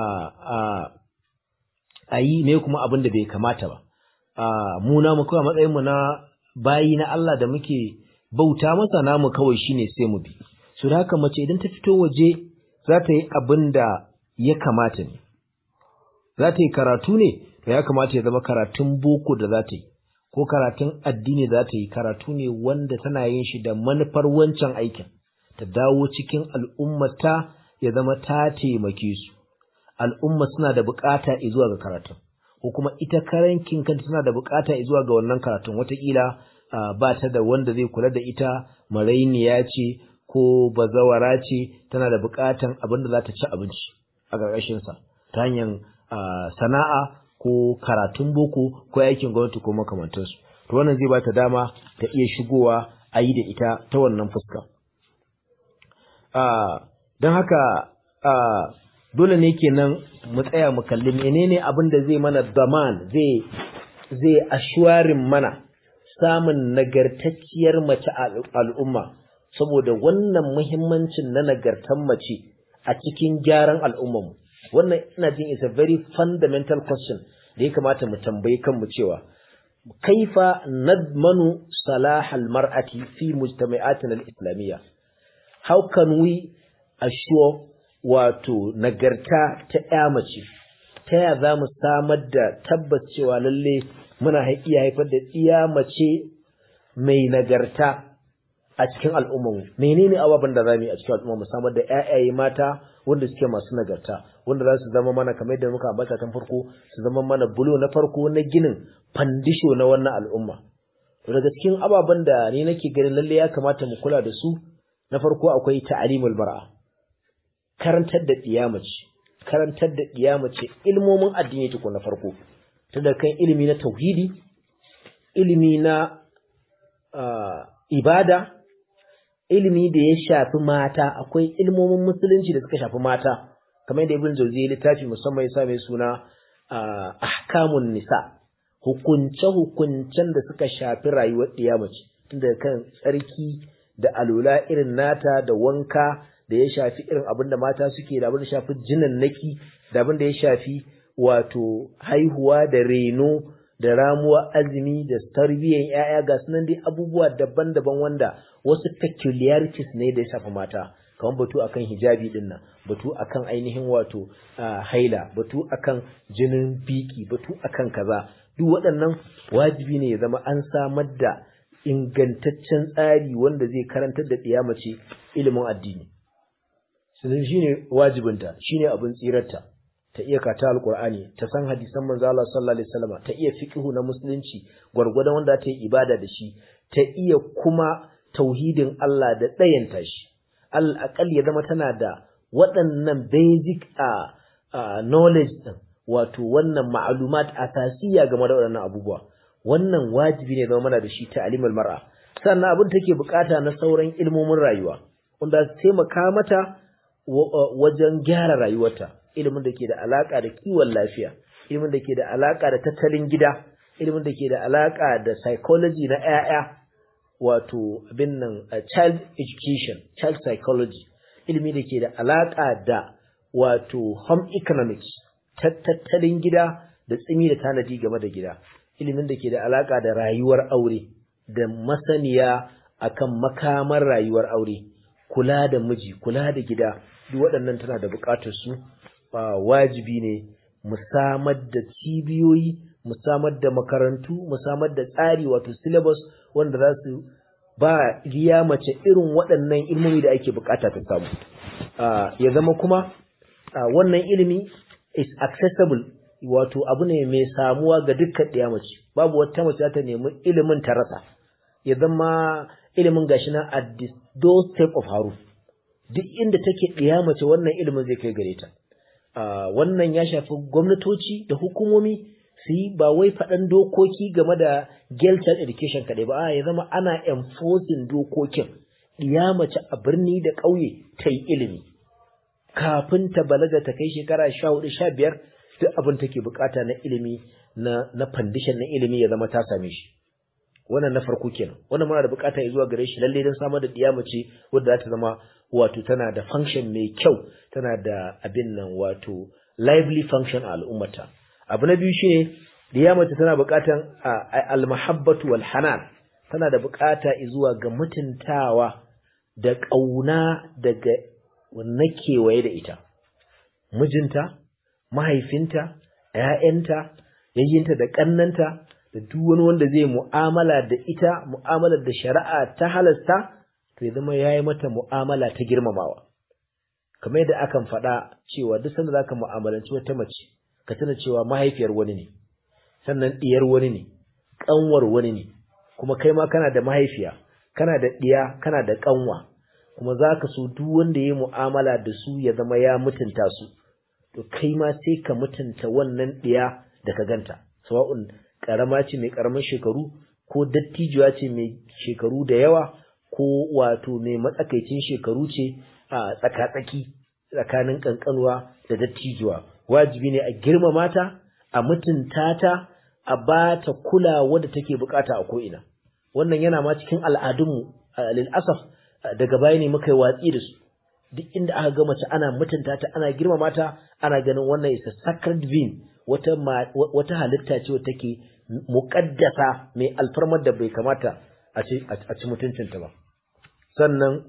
a yi meye kuma abin da bai kamata ba. Mu namu kawai matsayin mu na bayi na Allah da muke bauta masa, namu kawai shine sai mu bi. So da haka mace idan ta fito waje za ta yi abin da ya kamata ne, za ta yi karatu ne, to ya kamata ya zama karatun boko da za ta yi, ko karatun addini za ta yi, karatu ne wanda tana yin shi da manufar wancan aikin, ta dawo cikin al'ummata ya zama ta taimake su. Al'umma suna da bukata zuwa ga karatun, ko kuma ita karankin kanta tana da bukata zuwa ga wannan karatun. Wataƙila ba ta da wanda zai kula da ita, marainiya ce ko bazawara ce, tana da bukatan abin da za ta ci abinci a ƙarƙashinsa ta hanyar sana'a ko karatun boko ko aikin gwamnati ko makamantansu. To wannan zai ba ta dama ta iya shigowa a yi da ita ta wannan fuska. Don haka dole ne kenan mu tsaya mu kalli menene abin da zai mana zaman, zai zai ashwarin mana samun nagartacciyar mace a al'umma, saboda wannan muhimmancin na nagartan mace a cikin gyaran al'ummarmu. Wannan ina jin is a very fundamental question da ya kamata mu tambayi kanmu cewa kaifa nadmanu salahal mar'ati fi mujtama'atina al-islamiyya, how can we assure wato nagarta ta ƴa mace ta ya za mu samar da tabbas cewa lalle muna iya haifar da iya mace mai nagarta a cikin al'ummarmu. Menene ababen da za mu yi a cikin al'ummarmu samar da ƴaƴaye mata wanda suke masu nagarta, wanda za su zama mana kamar yadda muka ambata tun farko, su zama mana bulo na farko na ginin fandisho na wannan al'umma. To daga cikin ababen da ni nake ganin lalle ya kamata mu kula da su, na farko akwai ta'alimul mar'a, karantar da ɗiyamace, karantar da ɗiyamace ilmomin addini tukun na farko, ta da kan ilimi na tauhidi, ilimi na uh, ibada, ilimi da ya shafi mata. Akwai ilmomin musulunci da suka shafi mata, kamar yadda Ibn Jawzi littafi musamman ya sa mai suna uh, ahkamun nisa, hukunce-hukuncen da suka shafi rayuwar ɗiyamace, tun daga kan tsarki da alula irin nata da wanka da ya shafi irin abin da mata suke, da abin da shafi jinannaki, da abin da ya shafi wato haihuwa da reno da ramuwa azumi da tarbiyyar ƴaƴa, ga sunan dai abubuwa daban-daban wanda wasu peculiarities ne da ya shafi mata, kamar batu akan hijabi din nan, batu akan ainihin wato haila, batu akan jinin biki, batu akan kaza. Duk waɗannan wajibi ne ya zama an samar da ingantaccen tsari wanda zai karantar da ɗiyamace ilimin addini. Sannan shine wajibinta, shine abin tsirarta, ta iya kata alqur'ani, ta san hadisan manzo Allah sallallahu alaihi wasallam, ta iya fiqhu na musulunci gwargwadon wanda ta yi ibada da shi, ta iya kuma tauhidin Allah da tsayanta shi. Al-aqal ya zama tana da waɗannan basic uh, uh, knowledge din, wato wannan ma'lumat asasiya game da waɗannan abubuwa. Wannan wajibi ne zama mana da shi ta alimul mar'a. Sannan abin take bukata na sauran ilmomin rayuwa wanda su taimaka mata wajen gyara rayuwarta, ilimin da ke da alaka da kiwon lafiya, ilimin da ke da alaka da tattalin gida, ilimin da ke da alaka da psychology na ƴaƴa, wato abin nan child education, child psychology, ilimi da ke da alaka da wato home economics, tattalin gida da tsimi da tanadi game da gida, ilimin da ke da alaka da rayuwar aure da masaniya akan makamar rayuwar aure, kula da miji, kula da gida, duk waɗannan tana da buƙatar su. Wajibi ne mu samar da cibiyoyi, mu samar da makarantu, mu samar da tsari wato syllabus wanda za su ba riya mace irin waɗannan ilmomi da ake buƙata ta samu. Ya zama kuma wannan ilimi is accessible, wato abu ne mai samuwa ga dukkan ɗiya mace, babu wata mace za ta nemi ilimin ta rasa. Ya zama ilimin gashi na at the doorstep of her roof, duk inda take ɗiya mace wannan ilimin zai kai gare ta. Wannan ya shafi gwamnatoci da hukumomi su yi ba wai faɗan dokoki game da girl child education kaɗai ba, ya zama ana enforcing dokokin. Ɗiya mace a birni da ƙauye ta yi ilimi kafin ta balaga, ta kai shekara sha hudu sha biyar, duk abin take bukata na ilimi na na foundation na ilimi ya zama ta same shi. Wannan na farko kenan. Wannan muna da bukata zuwa gare shi lalle don samar da ɗiya mace wadda za ta zama wato tana da function mai kyau, tana da abin nan wato lively function a al'ummata. Abu na biyu shine ɗiya mace tana bukatan al-mahabbatu wal hanan, tana da bukata zuwa ga mutuntawa da ƙauna daga wannan kewaye da ita, mijinta, mahaifinta, ‘ya'yanta, yayyinta da ƙannanta, da duk wani wanda zai mu'amala da ita, mu'amalar da shari'a ta halasta, to ya zama ya yi mata mu'amala ta girmamawa. Kamar yadda akan faɗa cewa duk sanda za ka mu'amalanci wata mace, ka tuna cewa mahaifiyar wani ne, sannan ɗiyar wani ne, ƙanwar wani ne, kuma kai ma kana da mahaifiya, kana da ɗiya, kana da ƙanwa, kuma za ka so duk wanda ya yi mu'amala da su ya zama ya mutunta su. To kai ma sai ka mutunta wannan ɗiya da ka ganta, sawa'un ƙarama ce mai ƙaramin shekaru, ko dattijuwa ce mai shekaru da yawa, ko wato mai matsakaicin shekaru ce a tsaka-tsaki tsakanin ƙanƙanuwa da dattijuwa. Wajibi ne a girmama ta, a mutunta ta, a ba ta kulawa da take bukata a ko'ina. Wannan yana ma cikin al'adunmu, lil'asaf daga baya ne muka yi watsi da su. Duk inda aka ga mace ana mutunta ta, ana girmama ta, ana ganin wannan is a sacred being, wata wata halitta ce wacce take muqaddasa mai alfarmar da bai kamata a ci a ci mutuncinta ba. Sannan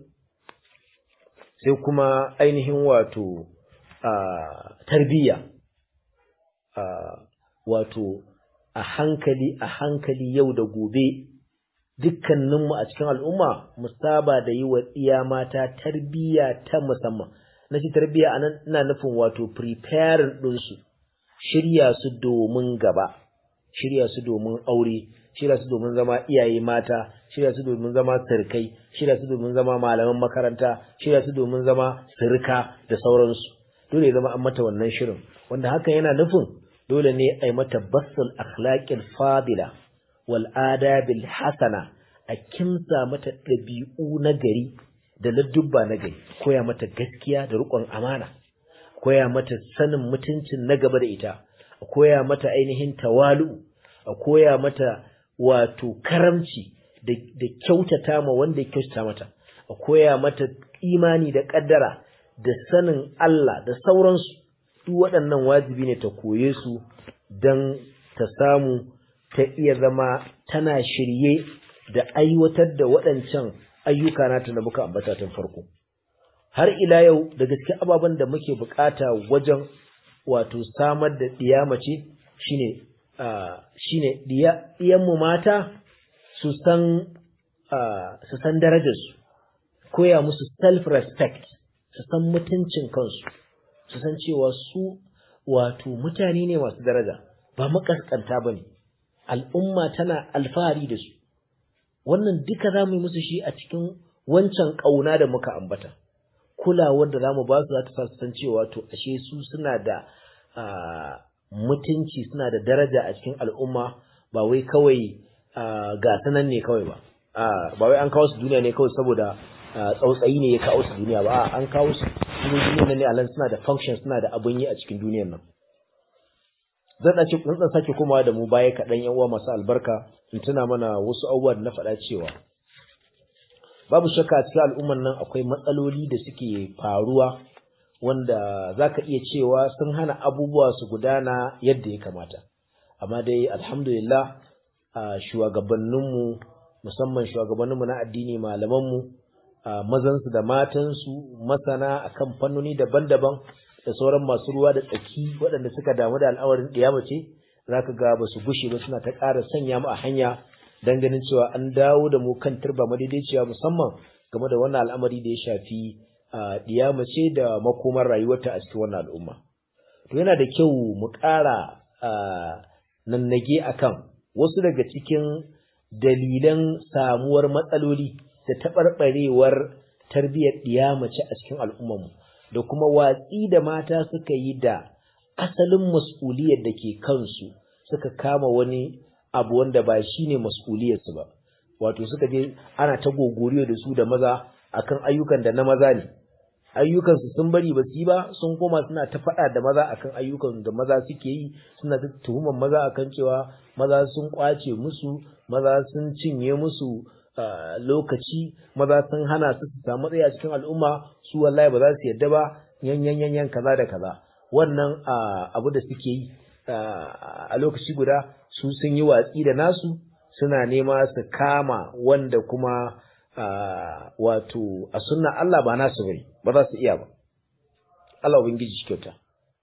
sai kuma ainihin wato tarbiyya. wato a hankali a hankali yau da gobe dukkaninmu a cikin al'umma mu saba da yi wa iya mata tarbiyya ta musamman. Na ci tarbiyya anan ina nufin wato preparing ɗinsu, shirya su domin gaba, shirya su domin aure, shirya su domin zama iyaye mata, shirya su domin zama sirkai, shirya su domin zama malaman makaranta, shirya su domin zama sirka da sauransu. Dole ya zama an mata wannan shirin, wanda hakan yana nufin dole ne a yi mata basul akhlaqil fadila wal adabil hasana, a kimsa mata ɗabi'u na gari da ladubba na gari, koya mata gaskiya da riƙon amana, koya mata sanin mutuncin na gaba da ita, a koya mata ainihin tawalu, a koya mata wato karamci da, da kyautata ma wanda ya kyautata mata, a koya mata imani da ƙaddara da sanin Allah da sauransu. Duk waɗannan wajibi ne ta koye su don ta samu ta iya zama tana shirye da aiwatar da waɗancan ayyuka nata da muka ambata tun farko. Har ila yau da gaske ababen da muke bukata wajen wato samar da ɗiya mace shine uh, shine ɗiyan mu mata su san uh, su san darajarsu, koya musu self respect, su san mutuncin kansu, su san cewa su wato mutane ne masu daraja, ba makaskanta bane, al'umma tana alfahari da su. Wannan duka za mu yi musu shi a cikin wancan ƙauna da muka ambata. Kulawar da za mu ba su za ta sa su san cewa to ashe su suna da mutunci, suna da daraja a cikin al'umma, ba wai kawai ga sanan ne kawai ba. Ba wai an kawo su duniya ne kawai saboda tsautsayi ne ya kawo su duniya ba, an kawo su duniyar nan ne a nan suna da function, suna da abun yi a cikin duniyar nan. Zan ɗan sake komawa da mu baya kaɗan yan uwa masu albarka in tuna mana wasu abubuwa da na faɗa cewa babu shakka a cikin al'umman nan akwai matsaloli da suke faruwa wanda za ka iya cewa sun hana abubuwa su gudana yadda ya kamata. Amma dai alhamdulillah shugabanninmu, musamman shugabanninmu na addini, malamanmu, mazansu da matansu, masana akan fannoni daban-daban da sauran masu ruwa da tsaki waɗanda suka damu da al'awarin ɗiyama ce, za ka ga ba su gushe ba suna ta ƙara sanya mu a hanya don ganin cewa an dawo da mu kan turba madaidaiciya, musamman game da wannan al'amari da ya shafi ɗiyama ce da makomar rayuwarta a cikin wannan al'umma. To yana da kyau mu ƙara nannage akan wasu daga cikin dalilan samuwar matsaloli da taɓarɓarewar tarbiyyar ɗiyama ce a cikin al'ummarmu, da kuma watsi da mata suka yi da asalin mas'uliyar da ke kansu, suka kama wani abu wanda ba shi ne mas'uliyarsu ba. Wato suka je ana ta gogoriyo da su da maza akan ayyukan da na maza ne, ayyukansu sun bari ba su yi ba, sun koma suna ta faɗa da maza akan ayyukan da maza suke yi, suna ta tuhumar maza akan cewa maza sun kwace musu, maza sun cinye musu Uh, lokaci, maza sun hana su su samu tsaye a cikin al'umma, su wallahi ba za su yadda ba, yan yan yan yan kaza da kaza. Wannan uh, abu da suke yi uh, a lokaci guda su sun yi watsi da nasu, suna nema su kama wanda kuma uh, wato a sunna Allah ba nasu bane, ba za su iya ba. Allah ubangiji shi kyauta.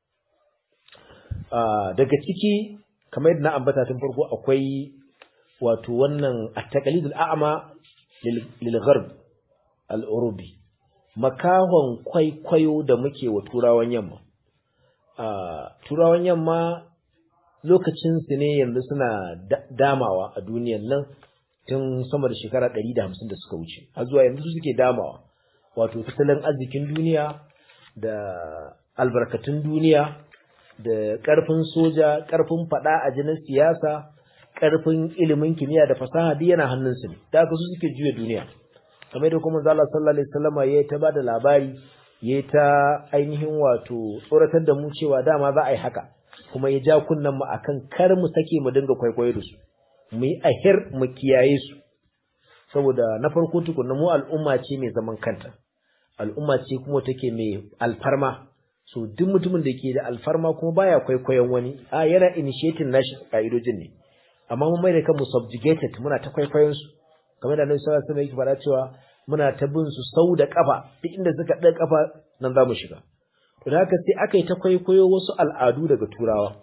Uh, daga ciki kamar yadda na ambata tun farko akwai wato wannan at-taqlidul a'ma lil gharb al-urubi, makahon kwaikwayo da muke wa turawan yamma. a turawan yamma lokacin su ne yanzu suna damawa a duniyar nan tun sama da shekara ɗari da hamsin da suka wuce har zuwa yanzu suke damawa, wato tattalin arzikin duniya da albarkatun duniya da ƙarfin soja, ƙarfin faɗa a jinin siyasa, ƙarfin ilimin kimiyya da fasaha duk yana hannunsu ne, da haka su suke juya duniya. Kamar da kuma Allah sallallahu alaihi wasallama ya ta bada labari, ya ta ainihin wato tsoratar da mu cewa dama za a yi haka, kuma ya ja kunnen mu akan kar mu sake mu dinga kwaikwayo da su, mu yi ahir mu kiyaye su, saboda na farko tukunna mu al'umma ce mai zaman kanta, al'umma ce kuma take mai alfarma. So duk mutumin da ke da alfarma kuma baya kwaikwayon wani, a yana initiating nashi ka'idojin ne, amma mun mai da kanmu subjugated, muna ta kwaikwayon su, kamar da Annabi sallallahu alaihi wasallam yake faɗa cewa muna ta bin su sau da kafa, duk inda suka ɗaga kafa nan za mu shiga. To da haka sai aka yi ta kwaikwayo wasu al'adu daga turawa,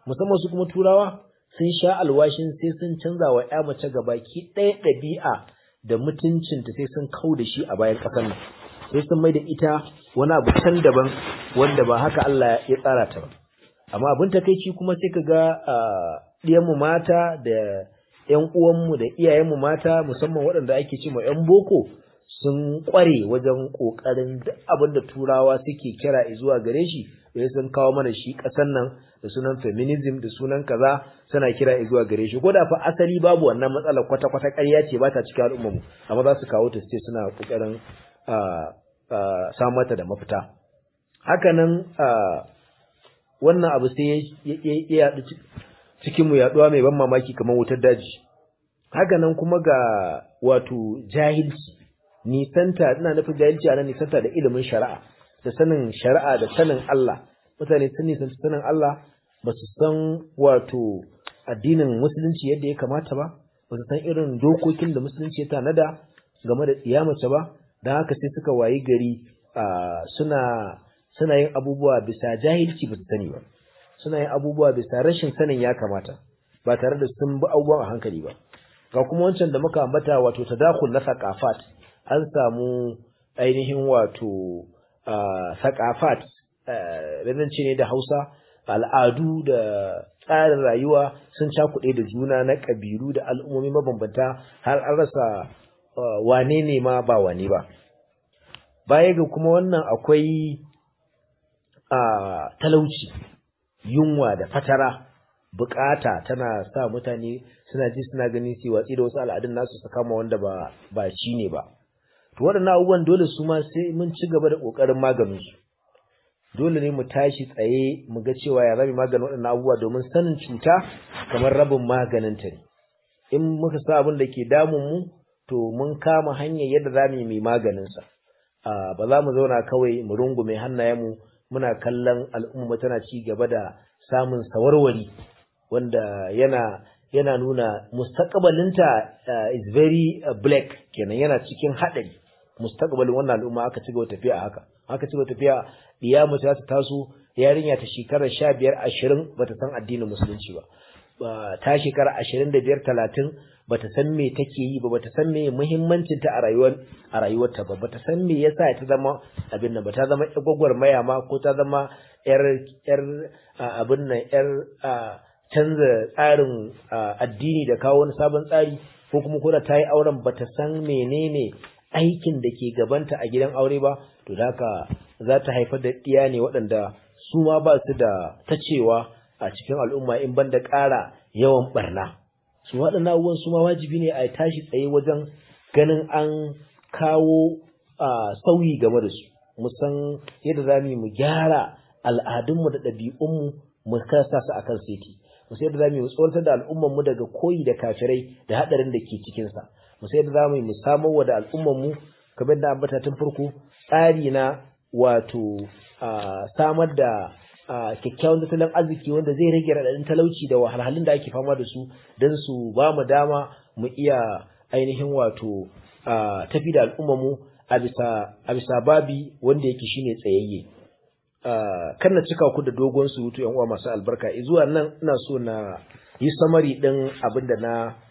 musamman su kuma turawa sun sha alwashin sai sun canza wa ƴa mace gabaki ɗaya ɗabi'a da mutuncinta sai sun kau da shi a bayan ƙasar nan sai sun mai da ita wani abu can daban wanda ba haka Allah ya tsara ta ba amma abin takeici kuma sai ka ga ɗiyanmu mata da ƴan uwanmu da iyayenmu mata musamman waɗanda ake cewa ƴan boko sun ƙware wajen ƙoƙarin duk abin da turawa suke kira zuwa gare shi sai sun kawo mana shi ƙasar nan da sunan feminism da sunan kaza suna kira zuwa gare shi ko da fa asali babu wannan matsalar kwata-kwata ƙarya ce ba ta cikin al'ummarmu amma za su kawo ta ce suna ƙoƙarin samar mata da mafita hakanan wannan abu sai ya yaɗu cikin mu yaɗuwa mai ban mamaki kamar wutar daji hakanan kuma ga wato jahilci nisanta ina nufin jahilci ana nisanta da ilimin shari'a da sanin shari'a da sanin Allah mutane sun nisanta sanin Allah ba su san wato addinin musulunci yadda ya kamata ba ba su san irin dokokin da musulunci ya tanada game da tsiyamace ba don haka sai suka wayi gari suna suna yin abubuwa bisa jahilci ba su sani ba suna yin abubuwa bisa rashin sanin ya kamata ba tare da sun bi abubuwan a hankali ba ga kuma wancan da muka ambata wato tadakhul na thaqafat an samu ainihin wato thaqafat ce ne da Hausa al'adu da tsarin rayuwa sun cakuɗe da juna na ƙabilu da al'ummomi mabambanta har an rasa wane ne ma ba wane ba baya ga kuma wannan akwai talauci yunwa da fatara bukata tana sa mutane suna ji suna ganin su watsi da wasu al'adun nasu su kama wanda ba ba shi ne ba to waɗannan abubuwan dole su ma sai mun ci gaba da ƙoƙarin maganin su dole ne mu tashi tsaye mu ga cewa ya rabi maganin waɗannan abubuwa domin sanin cuta kamar rabin maganin ta ne in muka sa abin da ke damun mu to mun kama hanyar yadda za mu yi maganin sa ba za mu zauna kawai mu rungume hannayen mu muna kallon al'umma tana ci gaba da samun sawarwari wanda yana yana nuna mustaqbalinta is very black kenan yana cikin haɗari mustaqbalin wannan al'umma aka ci gaba tafiya haka aka ci gaba tafiya diya mace ta taso yarinya ta shekara sha biyar ashirin bata san addinin musulunci ba ta shekara ashirin da biyar talatin bata san me take yi ba bata san me muhimmancin ta a rayuwar a rayuwarta ba bata san me yasa ta zama abin nan ba ta zama yar gwagwarmaya ma ko ta zama yar yar abin nan yar canza tsarin addini da kawo wani sabon tsari ko kuma ko da ta yi auren bata san menene aikin da ke gabanta a gidan aure ba to da haka za ta haifar da ɗiya ne waɗanda su ma ba su da ta cewa a cikin al'umma in banda ƙara yawan barna su waɗannan abubuwan su ma wajibi ne a tashi tsaye wajen ganin an kawo sauyi game da su mu san yadda za mu yi mu gyara al'adunmu da ɗabi'unmu mu kasa su akan seti mu sai yadda za mu yi mu tsoratar da al'ummanmu daga koyi da kafirai da haɗarin da ke cikinsa mu sai yadda za mu yi mu samar wa da al'ummanmu kamar da ambata tun farko tsari na wato samar da kyakkyawan tattalin arziki wanda zai rage raɗaɗin talauci da wahalhalun da ake fama da su don su ba mu dama mu iya ainihin wato tafi da al'ummarmu a bisa babi wanda yake shine tsayayye. Kan na cika ku da dogon surutu yan uwa masu albarka zuwa nan ina so na yi samari ɗin abin da na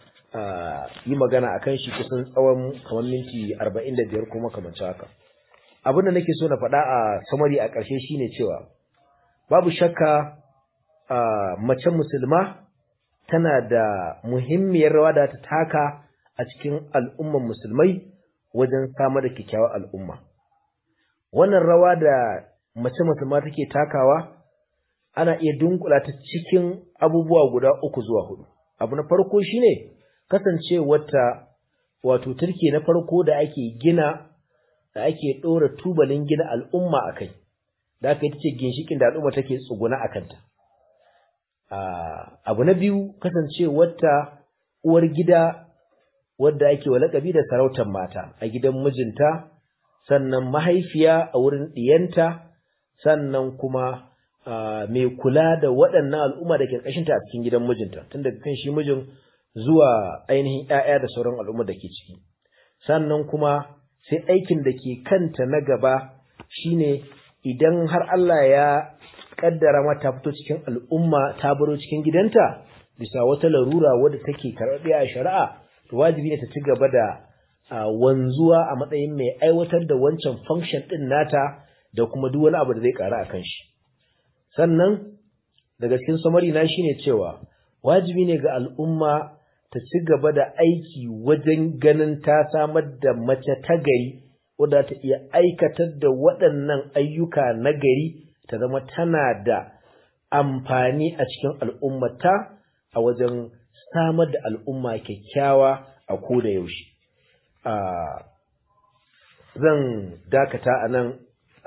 yi magana akan shi kusan tsawon kamar minti arba'in da biyar kuma kamar haka. Abin da nake so na faɗa a samari a ƙarshe shine cewa babu shakka mace musulma tana da muhimmiyar rawa da ta taka a cikin al'umman musulmai wajen samar da kyakkyawar al'umma. Wannan rawa da mace musulma take takawa ana iya dunkula ta cikin abubuwa guda uku zuwa hudu. Abu na farko shine kasancewarta wato turke na farko da ake gina da ake ɗora tubalin gina al'umma a kai, da aka yi ta ce ginshikin da al'umma take tsuguna a kanta. Abu na biyu kasancewarta uwar gida wadda ake wa laƙabi da sarautar mata a gidan mijinta, sannan mahaifiya a wurin ɗiyanta, sannan kuma mai kula da waɗannan al'umma da ke ƙashinta a cikin gidan mijinta, tun daga kan shi mijin zuwa ainihin ‘ya'ya da sauran al'umma da ke ciki. Sannan kuma sai aikin da ke kanta na gaba shine idan har Allah ya kaddara ma ta fito cikin al'umma ta baro cikin gidanta bisa wata larura wadda take karɓe a shari'a to wajibi ne ta ci gaba da wanzuwa a matsayin mai aiwatar da wancan function din nata da kuma duk wani abu da zai ƙara akan shi. Sannan daga cikin summary na shine cewa wajibi ne ga al'umma ta ci gaba da aiki wajen ganin ta samar da mace ta gari wadda ta iya aikatar da waɗannan ayyuka na gari ta zama tana da amfani a cikin al'ummata a wajen samar da al'umma kyakkyawa a koda yaushe. Zan dakata a nan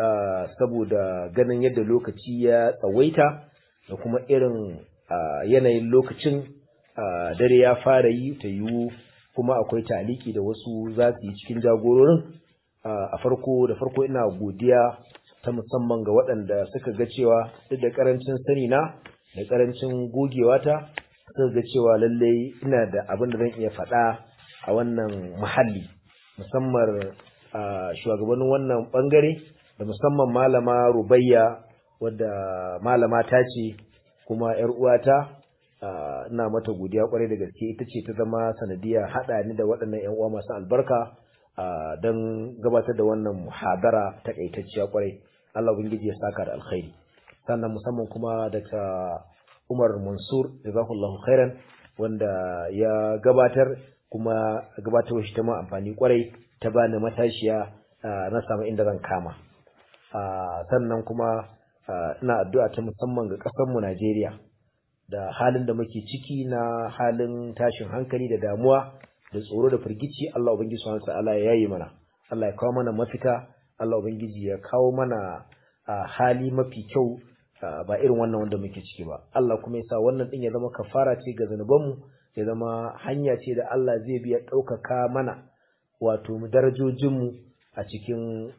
saboda ganin yadda lokaci ya tsawaita da kuma irin yanayin lokacin dare ya fara yi ta yiwu kuma akwai taliki da wasu za su yi cikin jagororin. A farko da farko ina godiya ta musamman ga waɗanda suka ga cewa duk da ƙarancin sani na da ƙarancin gogewa ta suka ga cewa lallai ina da abin da zan iya faɗa a wannan muhalli, musamman shugabannin wannan ɓangare da musamman malama Rubayya wadda malama ta ce kuma ‘yar uwata. Ina mata godiya kwarai da gaske, ita ce ta zama sanadiyar haɗa ni da waɗannan ‘yan uwa masu albarka don gabatar da wannan muhadara takaitacciya kwarai. Allah ubangiji ya saka da alkhairi. Sannan musamman kuma daga Umar Mansur jazakallahu khairan wanda ya gabatar kuma gabatarwa shi ta ma amfani kwarai, ta bani matashiya na samu inda zan kama. Sannan kuma ina addu'a ta musamman ga ƙasar mu Najeriya da halin da muke ciki na halin tashin hankali da damuwa da tsoro da firgici. Allah ubangiji subhanahu wataala ya yayi mana, Allah ya kawo mana mafita, Allah ubangiji ya kawo mana hali mafi kyau ba irin wannan wanda muke ciki ba. Allah kuma ya sa wannan din ya zama kafara ce ga zanubanmu, ya zama hanya ce da Allah zai biya ɗaukaka mana wato darajojinmu a cikin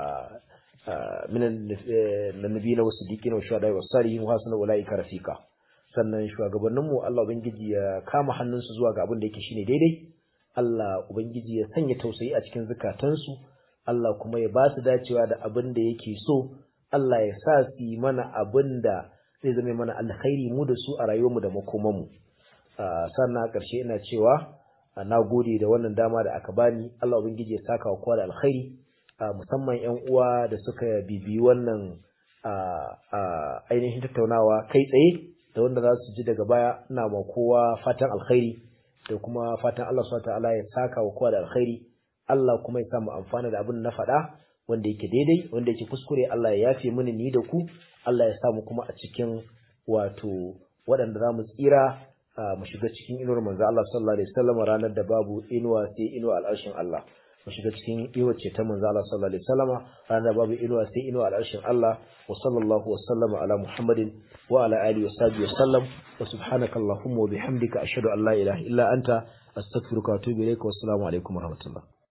minan nabiyina wasu siddiqina wa shuhada wa salihin wa hasuna ulaika rafika. Sannan shugabanninmu Allah ubangiji ya kama hannunsu zuwa ga abin da yake shine daidai. Allah ubangiji ya sanya tausayi a cikin zukatansu, Allah kuma ya ba su dacewa da abin da yake so. Allah ya sa su yi mana abin da zai zama mana alkhairi mu da su a rayuwarmu da makomanmu. Sannan a ƙarshe ina cewa na gode da wannan dama da aka bani. Allah ubangiji ya saka wa kowa da alkhairi, musamman ƴan uwa da suka bibi wannan ainihin tattaunawa kai tsaye da wanda za su ji daga baya. Ina ma kowa fatan alkhairi da kuma fatan Allah subhanahu wataala ya saka wa kowa da alkhairi. Allah kuma ya samu amfana da abin na faɗa wanda yake daidai, wanda yake kuskure Allah ya yafe mini ni da ku. Allah ya samu kuma a cikin wato waɗanda za mu tsira mu shiga cikin inuwar manzo Allah sallallahu alaihi wasallam ranar da babu inuwa sai inuwa al'arshin Allah. Mu shiga cikin inuwar ce ta manzo Allah sallallahu alaihi wasallam ranar da babu inuwa sai inuwa al'arshin Allah. Wa sallallahu wa sallama ala Muhammadin wa ala alihi wa sahbihi wa sallam. Wa subhanaka allahumma wa bihamdika ashhadu an la ilaha illa anta astaghfiruka wa atubu ilaik. Wa assalamu alaikum wa rahmatullah.